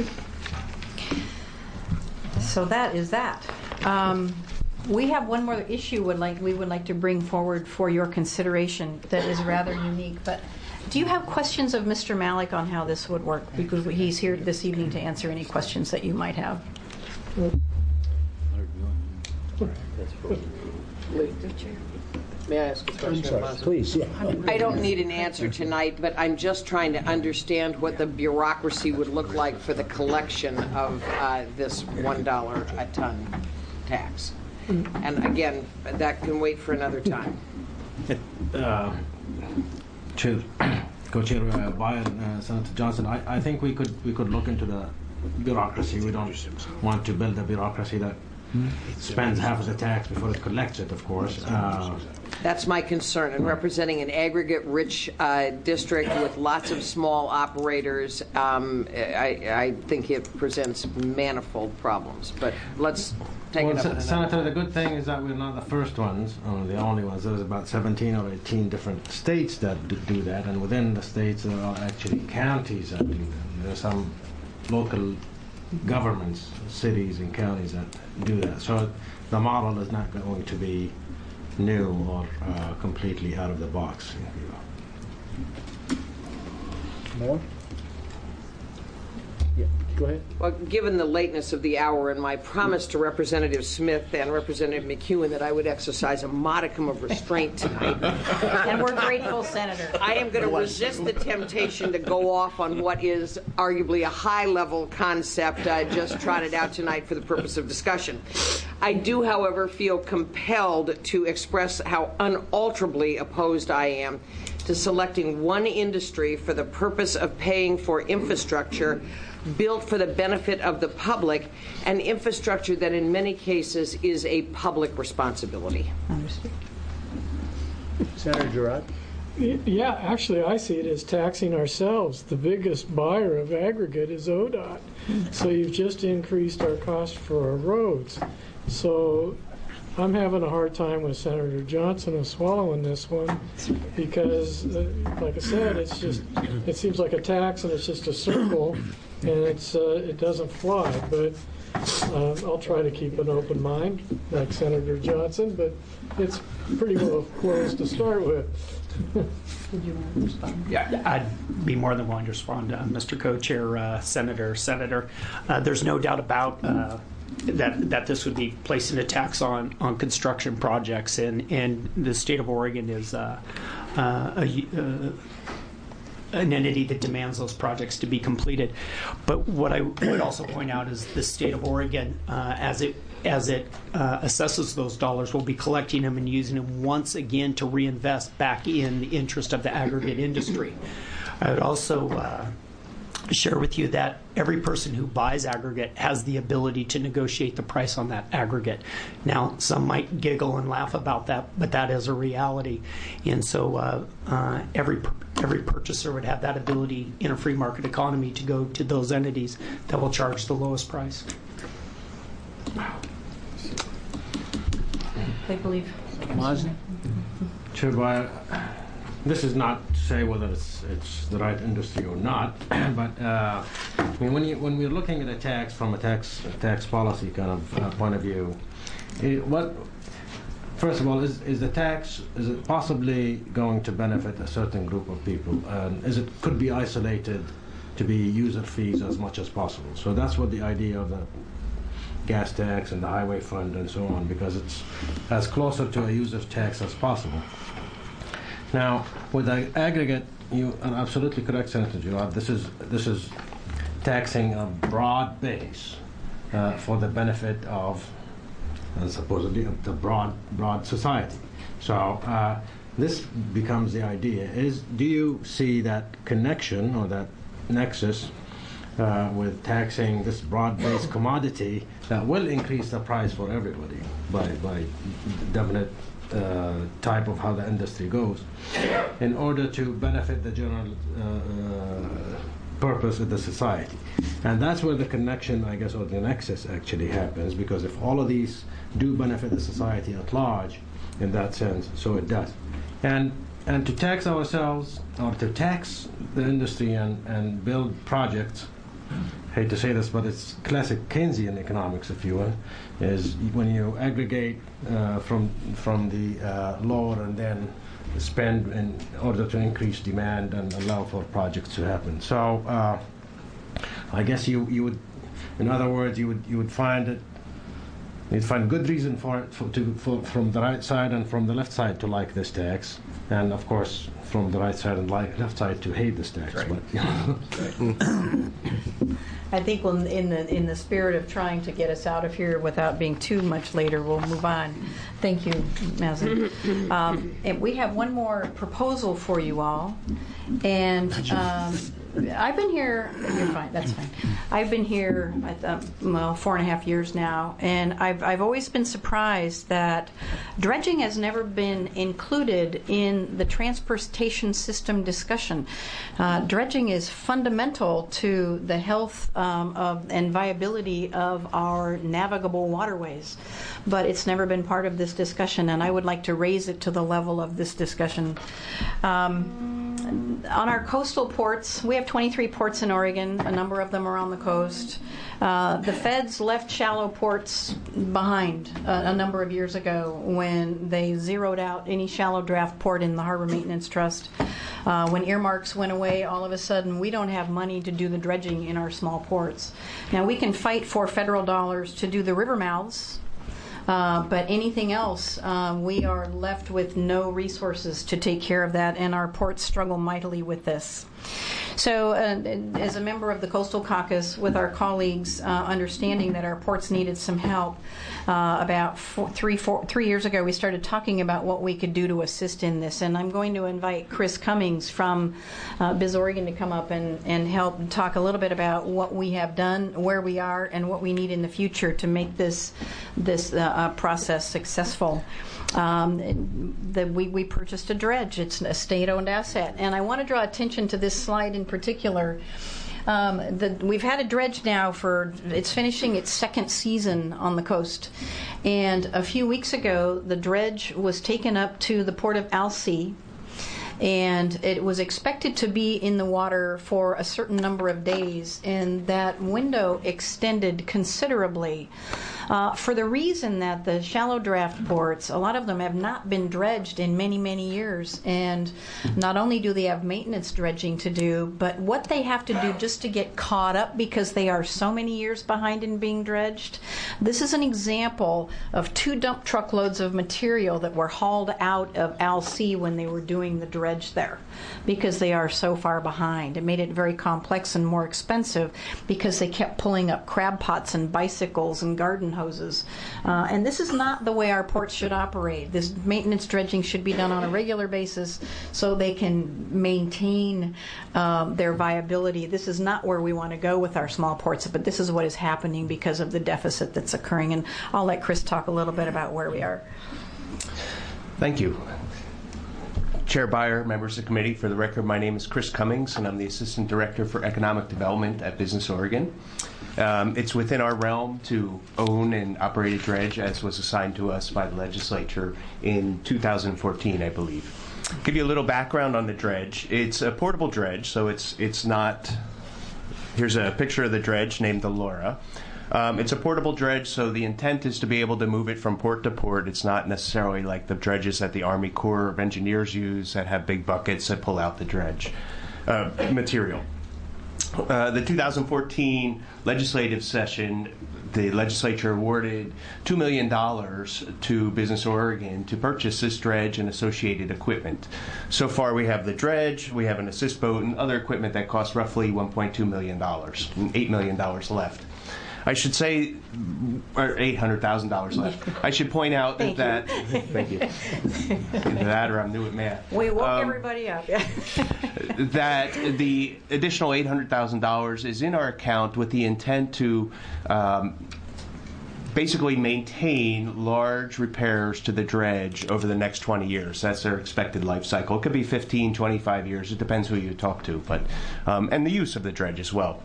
So that is that. Um, we have one more issue would like we would like to bring forward for your consideration that is rather unique. But do you have questions of Mister Malik on how this would work? Because he's here this evening to answer any questions that you might have. May I ask a question? Please, yeah. I don't need an answer tonight, but I'm just trying to understand what the bureaucracy would look like for the collection of uh, this one dollar a ton tax. And again, that can wait for another time. Uh, Chair, Co-Chair uh, Byer, uh, Senator Johnson, I, I think we could we could look into the bureaucracy. We don't want to build a bureaucracy that spends half of the tax before it collects it, of course. Uh, That's my concern. And representing an aggregate-rich uh, district with lots of small operators, um, I, I think it presents manifold problems. But let's take well, it up. S- Senator, the good thing is that we're not the first ones, or the only ones. There's about seventeen or eighteen different states that do, do that, and within the states there are actually counties that do that. There are some local governments, cities and counties that do that. So the model is not going to be new or uh, completely out of the box, if you will. More? Yeah, go ahead. Well, given the lateness of the hour and my promise to Representative Smith and Representative McEwen that I would exercise a modicum of restraint tonight. And we're grateful, Senator. I am going to resist the temptation to go off on what is arguably a high-level concept uh, just trotted out tonight for the purpose of discussion. I do, however, feel compelled to express how unalterably opposed I am to selecting one industry for the purpose of paying for infrastructure built for the benefit of the public, and infrastructure that in many cases is a public responsibility. Understood. Senator Girard? Y- Yeah, actually, I see it as taxing ourselves. The biggest buyer of aggregate is O D O T. So you've just increased our cost for our roads. So I'm having a hard time with Senator Johnson of swallowing this one because, uh, like I said, it's just, it seems like a tax and it's just a circle and it's uh, it doesn't fly. But uh, I'll try to keep an open mind, like Senator Johnson, but it's pretty well closed to start with. Would you want to respond? Yeah, I'd be more than willing to respond, uh, Mister Co-Chair, uh, Senator, Senator. Uh, there's no doubt about uh, that that this would be placing a tax on, on construction projects, and, and the state of Oregon is uh, uh, a, uh, an entity that demands those projects to be completed. But what I would also point out is the state of Oregon, uh, as it as it uh, assesses those dollars, will be collecting them and using them once again to reinvest back in the interest of the aggregate industry. I would also uh, share with you that every person who buys aggregate has the ability to negotiate the price on that aggregate. Now, some might giggle and laugh about that, but that is a reality. And so uh, uh, every every purchaser would have that ability in a free market economy to go to those entities that will charge the lowest price. They believe. Mazen? Chair Byer, this is not to say whether it's it's the right industry or not, but uh, I mean when you when we're looking at a tax from a tax tax policy kind of uh, point of view, it, what first of all is is the tax is it possibly going to benefit a certain group of people? Um, is it could be isolated to be user fees as much as possible? So that's what the idea of the gas tax and the highway fund and so on, because it's as closer to a user tax as possible. Now, with the aggregate, you are absolutely correct, Senator Girard. This is this is taxing a broad base uh, for the benefit of uh, supposedly of the broad broad society. So uh, this becomes the idea: is do you see that connection or that nexus uh, with taxing this broad-based commodity that will increase the price for everybody by by definite uh, type of how the industry goes, in order to benefit the general uh, uh, purpose of the society. And that's where the connection, I guess, or the nexus actually happens, because if all of these do benefit the society at large, in that sense, so it does. And and to tax ourselves, or to tax the industry and, and build projects, hate to say this, but it's classic Keynesian economics, if you will, is when you aggregate uh, from from the uh, lower and then spend in order to increase demand and allow for projects to happen. So uh, I guess you you would, in other words, you would you would find it You'd find good reason for it for, to, for, from the right side and from the left side to like this tax, and of course from the right side and like left side to hate this tax. Right. But, you know. I think we'll, in the in the spirit of trying to get us out of here without being too much later, we'll move on. Thank you, Mazen. Um, and we have one more proposal for you all, and um, I've been here. You're fine. That's fine. I've been here, uh, well, four and a half years now, and I've I've always been surprised that dredging has never been included in the transportation system discussion. Uh, dredging is fundamental to the health um, of, and viability of our navigable waterways, but it's never been part of this discussion, and I would like to raise it to the level of this discussion. Um, on our coastal ports, we have twenty-three ports in Oregon. A number of them are on the coast. Uh, the feds left shallow ports behind uh, a number of years ago when they zeroed out any shallow draft port in the Harbor Maintenance Trust. Uh, when earmarks went away, all of a sudden we don't have money to do the dredging in our small ports. Now we can fight for federal dollars to do the river mouths, Uh, but anything else, um, we are left with no resources to take care of that, and our ports struggle mightily with this. So, uh, as a member of the Coastal Caucus, with our colleagues, uh, understanding that our ports needed some help, uh, about four, three, four, three years ago, we started talking about what we could do to assist in this. And I'm going to invite Chris Cummings from uh, Biz Oregon to come up and, and help talk a little bit about what we have done, where we are, and what we need in the future to make this this uh, uh, process successful. Um, the, we, we purchased a dredge. It's a state-owned asset. And I want to draw attention to this slide in particular. Um, the, we've had a dredge now for, it's finishing its second season on the coast. And a few weeks ago, the dredge was taken up to the port of Alsea, and it was expected to be in the water for a certain number of days, and that window extended considerably. Uh, for the reason that the shallow draft ports, a lot of them have not been dredged in many, many years. And not only do they have maintenance dredging to do, but what they have to do just to get caught up because they are so many years behind in being dredged. This is an example of two dump truckloads of material that were hauled out of Alsea when they were doing the dredge there because they are so far behind. It made it very complex and more expensive because they kept pulling up crab pots and bicycles and garden hoses. Uh, and this is not the way our ports should operate. This maintenance dredging should be done on a regular basis so they can maintain um, their viability. This is not where we want to go with our small ports, but this is what is happening because of the deficit that's occurring. And I'll let Chris talk a little bit about where we are. Thank you. Chair Beyer, members of the committee, for the record, my name is Chris Cummings, and I'm the Assistant Director for Economic Development at Business Oregon. Um, it's within our realm to own and operate a dredge, as was assigned to us by the legislature in two thousand fourteen, I believe. Give you a little background on the dredge. It's a portable dredge, so it's it's not. Here's a picture of the dredge named the Laura. Um, it's a portable dredge, so the intent is to be able to move it from port to port. It's not necessarily like the dredges that the Army Corps of Engineers use that have big buckets that pull out the dredge uh, material. Uh, the two thousand fourteen legislative session, the legislature awarded two million dollars to Business Oregon to purchase this dredge and associated equipment. So far we have the dredge, we have an assist boat, and other equipment that costs roughly one point two million dollars, and eight million dollars left. I should say, or eight hundred thousand dollars left. I should point out Thank that, you. thank you, either that or I'm new at math. We woke Um, everybody up. that the additional eight hundred thousand dollars is in our account with the intent to um, basically maintain large repairs to the dredge over the next twenty years. That's their expected life cycle. It could be fifteen, twenty-five years. It depends who you talk to, but um, and the use of the dredge as well.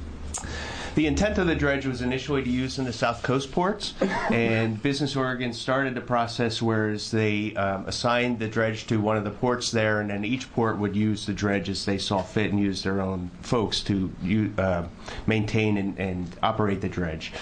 The intent of the dredge was initially to use in the South Coast ports, and Business Oregon started a process where they um, assigned the dredge to one of the ports there, and then each port would use the dredge as they saw fit and use their own folks to uh, maintain and, and operate the dredge.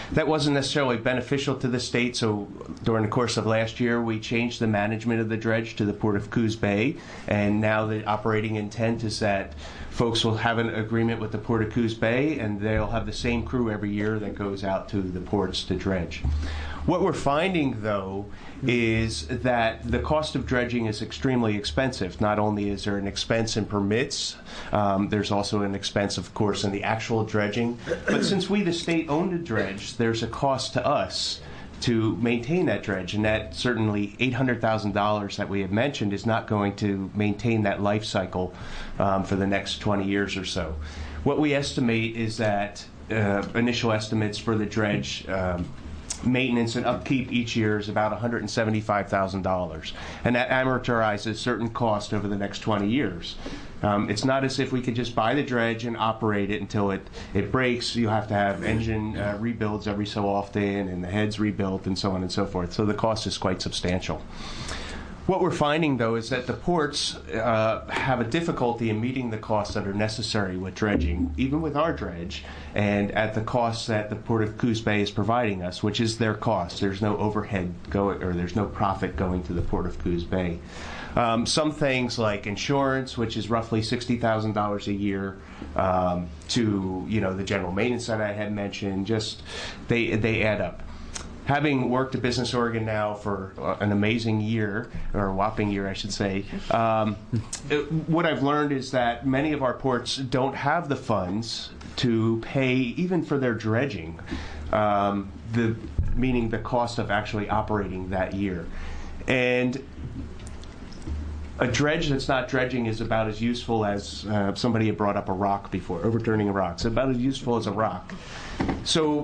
That wasn't necessarily beneficial to the state, so during the course of last year, we changed the management of the dredge to the Port of Coos Bay, and now the operating intent is that folks will have an agreement with the Port of Coos Bay, and they'll have the same crew every year that goes out to the ports to dredge. What we're finding, though, is that the cost of dredging is extremely expensive. Not only is there an expense in permits, um, there's also an expense, of course, in the actual dredging. But since we, the state, own the dredge, there's a cost to us to maintain that dredge, and that certainly eight hundred thousand dollars that we have mentioned is not going to maintain that life cycle um, for the next twenty years or so. What we estimate is that uh, initial estimates for the dredge um, maintenance and upkeep each year is about one hundred seventy-five thousand dollars, and that amortizes certain costs over the next twenty years. Um, it's not as if we could just buy the dredge and operate it until it, it breaks. You have to have engine uh, rebuilds every so often, and the heads rebuilt, and so on and so forth. So the cost is quite substantial. What we're finding, though, is that the ports uh, have a difficulty in meeting the costs that are necessary with dredging, even with our dredge, and at the cost that the Port of Coos Bay is providing us, which is their cost. There's no overhead going, or there's no profit going to the Port of Coos Bay. Um, some things like insurance, which is roughly sixty thousand dollars a year, um, to you know the general maintenance that I had mentioned, just they they add up. Having worked at Business Oregon now for an amazing year, or a whopping year, I should say, um, it, what I've learned is that many of our ports don't have the funds to pay even for their dredging, um, the meaning the cost of actually operating that year. And a dredge that's not dredging is about as useful as uh, somebody had brought up a rock before, overturning a rock. It's about as useful as a rock. So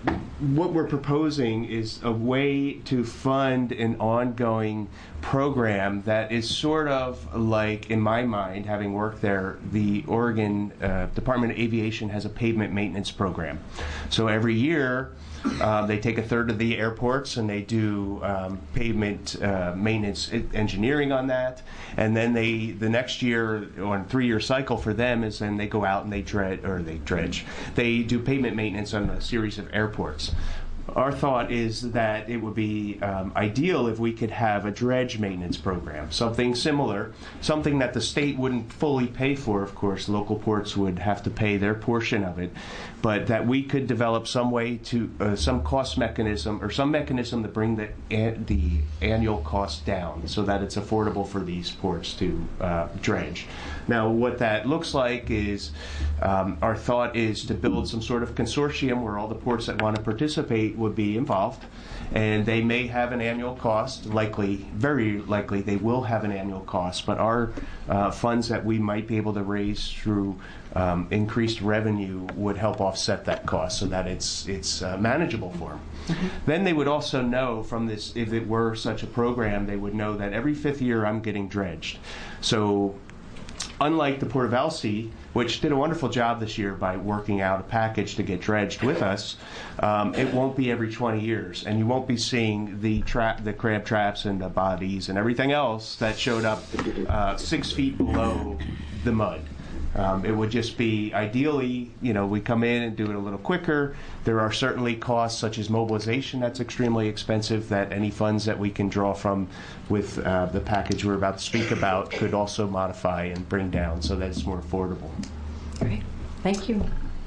what we're proposing is a way to fund an ongoing program that is sort of like, in my mind, having worked there, the Oregon uh, Department of Aviation has a pavement maintenance program. So every year, Um, they take a third of the airports and they do um, pavement uh, maintenance engineering on that, and then they the next year on a three-year cycle for them is then they go out and they dredge or they dredge they do pavement maintenance on a series of airports. Our thought is that it would be um, ideal if we could have a dredge maintenance program, something similar, something that the state wouldn't fully pay for, of course. Local ports would have to pay their portion of it, but that we could develop some way to, uh, some cost mechanism or some mechanism to bring the, an- the annual cost down so that it's affordable for these ports to uh, dredge. Now, what that looks like is um, our thought is to build some sort of consortium where all the ports that want to participate would be involved, and they may have an annual cost. Likely, very likely, they will have an annual cost, but our uh, funds that we might be able to raise through um, increased revenue would help offset that cost so that it's it's uh, manageable for them. Mm-hmm. Then they would also know from this, if it were such a program, they would know that every fifth year I'm getting dredged. So unlike the Port of Alsea, which did a wonderful job this year by working out a package to get dredged with us, um, it won't be every twenty years, and you won't be seeing the trap, the crab traps and the bodies and everything else that showed up uh, six feet below the mud. Um, it would just be, ideally, you know, we come in and do it a little quicker. There are certainly costs such as mobilization that's extremely expensive that any funds that we can draw from with uh, the package we're about to speak about could also modify and bring down so that it's more affordable. Great. Thank you.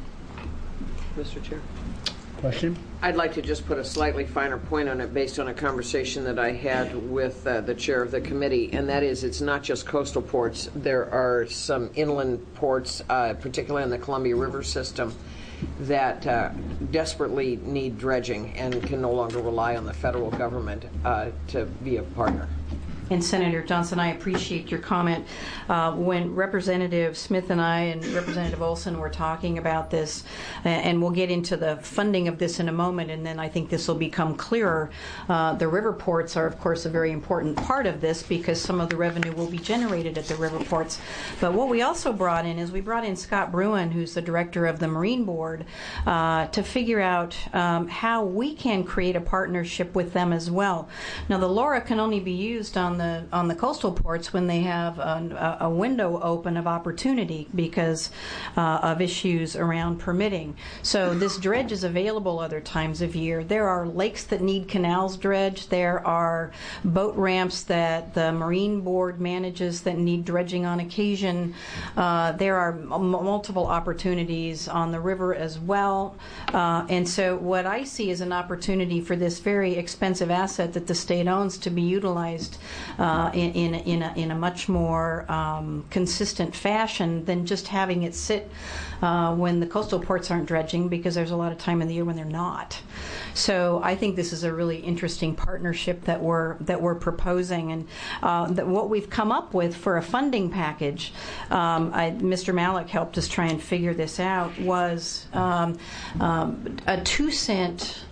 Mister Chair. Question? I'd like to just put a slightly finer point on it based on a conversation that I had with uh, the chair of the committee, and that is it's not just coastal ports. There are some inland ports, uh, particularly in the Columbia River system, that uh, desperately need dredging and can no longer rely on the federal government uh, to be a partner. And Senator Johnson, I appreciate your comment. Uh, when Representative Smith and I and Representative Olson were talking about this, and we'll get into the funding of this in a moment, and then I think this will become clearer. Uh, the river ports are, of course, a very important part of this because some of the revenue will be generated at the river ports. But what we also brought in is we brought in Scott Bruin, who's the director of the Marine Board, uh, to figure out um, how we can create a partnership with them as well. Now, the LoRa can only be used on on the on the coastal ports when they have a, a window open of opportunity because uh, of issues around permitting. So this dredge is available other times of year. There are lakes that need canals dredged. There are boat ramps that the Marine Board manages that need dredging on occasion. Uh, there are m- multiple opportunities on the river as well. Uh, and so what I see is an opportunity for this very expensive asset that the state owns to be utilized uh, in, in, in, a, in a much more um, consistent fashion than just having it sit uh, when the coastal ports aren't dredging, because there's a lot of time in the year when they're not. So I think this is a really interesting partnership that we're that we're proposing, and uh, that what we've come up with for a funding package. Um, I, Mister Malik helped us try and figure this out. Was um, um, a two cent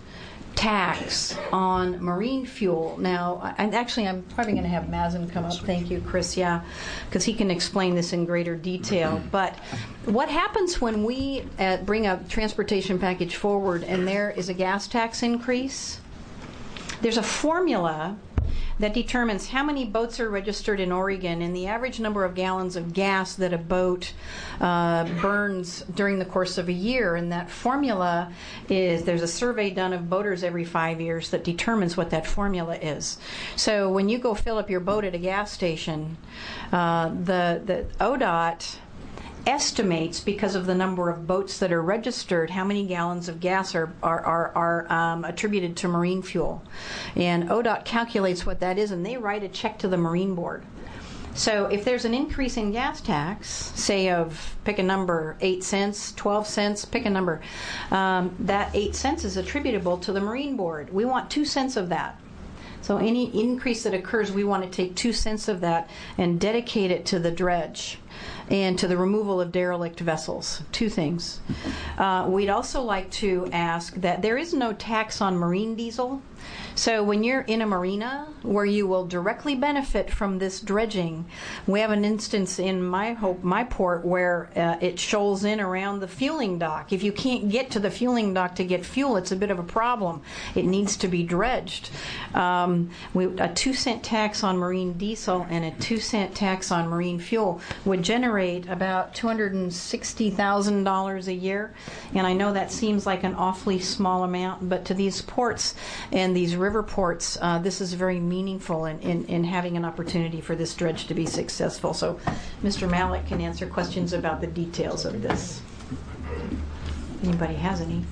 tax on marine fuel. Now, I, actually, I'm probably going to have Mazen come up. Thank you, Chris. Yeah, because he can explain this in greater detail. But what happens when we uh, bring a transportation package forward and there is a gas tax increase? There's a formula that determines how many boats are registered in Oregon and the average number of gallons of gas that a boat uh, burns during the course of a year. And that formula is, there's a survey done of boaters every five years that determines what that formula is. So when you go fill up your boat at a gas station, uh, the, the O D O T estimates, because of the number of boats that are registered, how many gallons of gas are are are, are um, attributed to marine fuel, and O D O T calculates what that is, and they write a check to the Marine Board. So if there's an increase in gas tax, say of, pick a number, eight cents, twelve cents, pick a number, um, that eight cents is attributable to the Marine Board. We want two cents of that. So any increase that occurs, we want to take two cents of that and dedicate it to the dredge and to the removal of derelict vessels. Two things. Uh, we'd also like to ask that there is no tax on marine diesel. So when you're in a marina where you will directly benefit from this dredging, we have an instance in my hope, my port where uh, it shoals in around the fueling dock. If you can't get to the fueling dock to get fuel, it's a bit of a problem. It needs to be dredged. Um, we, a two cent tax on marine diesel and a two cent tax on marine fuel would generate about two hundred sixty thousand dollars a year. And I know that seems like an awfully small amount, but to these ports and these river ports, uh, this is very meaningful in, in, in having an opportunity for this dredge to be successful. So Mister Malik can answer questions about the details of this. Anybody has any?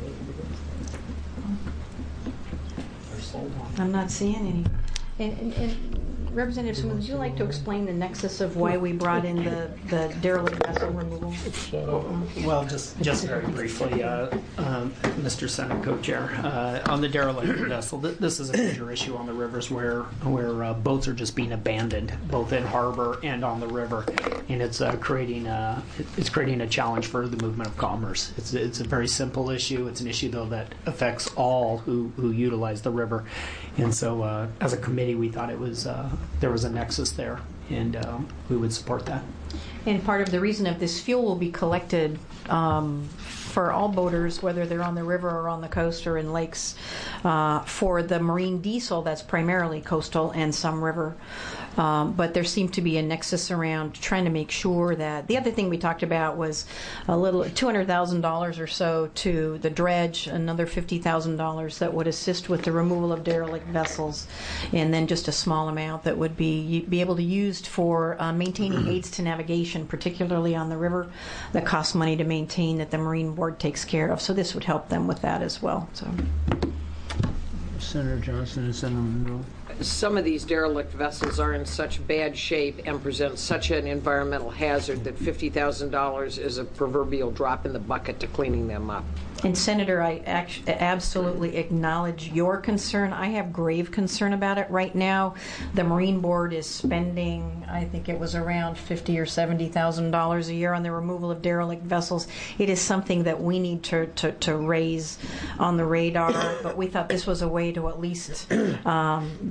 I'm not seeing any. And, and, and Representative Smith, would you like to explain the nexus of why we brought in the, the derelict vessel removal? Well, just just very briefly, uh, um, Mister Senate Co-Chair, uh, on the derelict vessel, th- this is a major issue on the rivers where where uh, boats are just being abandoned, both in harbor and on the river, and it's uh, creating a it's creating a challenge for the movement of commerce. It's it's a very simple issue. It's an issue though that affects all who who utilize the river, and so uh, as a committee, we thought it was. Uh, there was a nexus there, and um, we would support that. And part of the reason of this fuel will be collected um, for all boaters, whether they're on the river or on the coast or in lakes, uh, for the marine diesel that's primarily coastal and some river. Um, but there seemed to be a nexus around trying to make sure that the other thing we talked about was a little two hundred thousand dollars or so to the dredge, another fifty thousand dollars that would assist with the removal of derelict vessels, and then just a small amount that would be be able to be used for uh, maintaining aids to navigation, particularly on the river, that costs money to maintain, that the Marine Board takes care of. So this would help them with that as well. So, Senator Johnson and Senator Monroe. Some of these derelict vessels are in such bad shape and present such an environmental hazard that fifty thousand dollars is a proverbial drop in the bucket to cleaning them up. And Senator, I act- absolutely acknowledge your concern. I have grave concern about it right now. The Marine Board is spending, I think it was around fifty or seventy thousand dollars a year on the removal of derelict vessels. It is something that we need to, to, to raise on the radar. But we thought this was a way to at least um,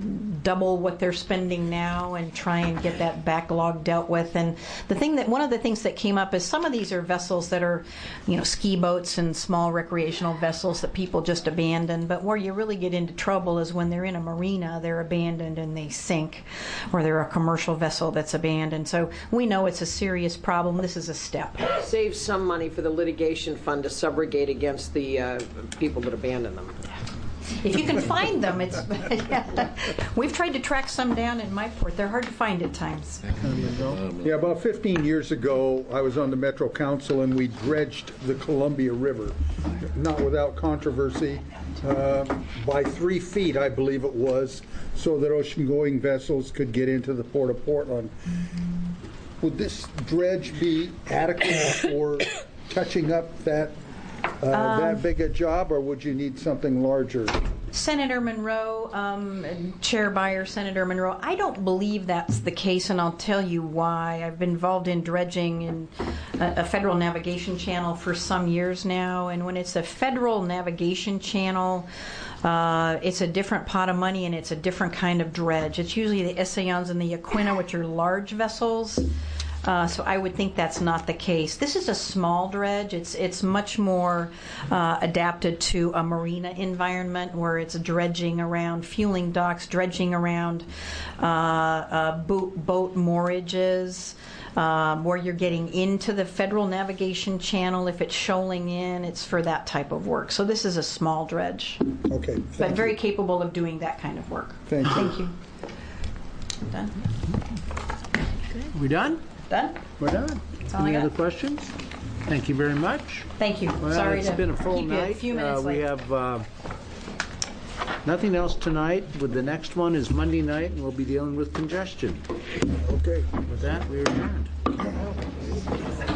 double what they're spending now and try and get that backlog dealt with. And the thing that one of the things that came up is some of these are vessels that are, you know, ski boats and small recreational vessels that people just abandon. But where you really get into trouble is when they're in a marina, they're abandoned and they sink, or they're a commercial vessel that's abandoned. So we know it's a serious problem. This is a step. Save some money for the litigation fund to subrogate against the uh, people that abandon them. If you can find them, it's. We've tried to track some down in my port. They're hard to find at times. Yeah, about fifteen years ago, I was on the Metro Council and we dredged the Columbia River, not without controversy, uh, by three feet, I believe it was, so that ocean-going vessels could get into the Port of Portland. Would this dredge be adequate for touching up that uh, Um, that big a job, or would you need something larger? Senator Monroe, um, Chair Byer, Senator Monroe, I don't believe that's the case, and I'll tell you why. I've been involved in dredging in a, a federal navigation channel for some years now, and when it's a federal navigation channel, uh, it's a different pot of money and it's a different kind of dredge. It's usually the Essayons and the Aquina, which are large vessels. Uh, so I would think that's not the case. This is a small dredge. It's it's much more uh, adapted to a marina environment where it's dredging around fueling docks, dredging around uh, uh, boat, boat moorages, um, where you're getting into the Federal Navigation Channel. If it's shoaling in, it's for that type of work. So this is a small dredge. Okay. But very you. capable of doing that kind of work. Thank you. Thank you. Done? We done? Done? We're done. That's all Any I got. other questions? Thank you very much. Thank you. Well, Sorry it's to been a full keep you night. a few minutes uh, we late. have uh, nothing else tonight. With the next one is Monday night, and we'll be dealing with congestion. Okay. With that, we are adjourned.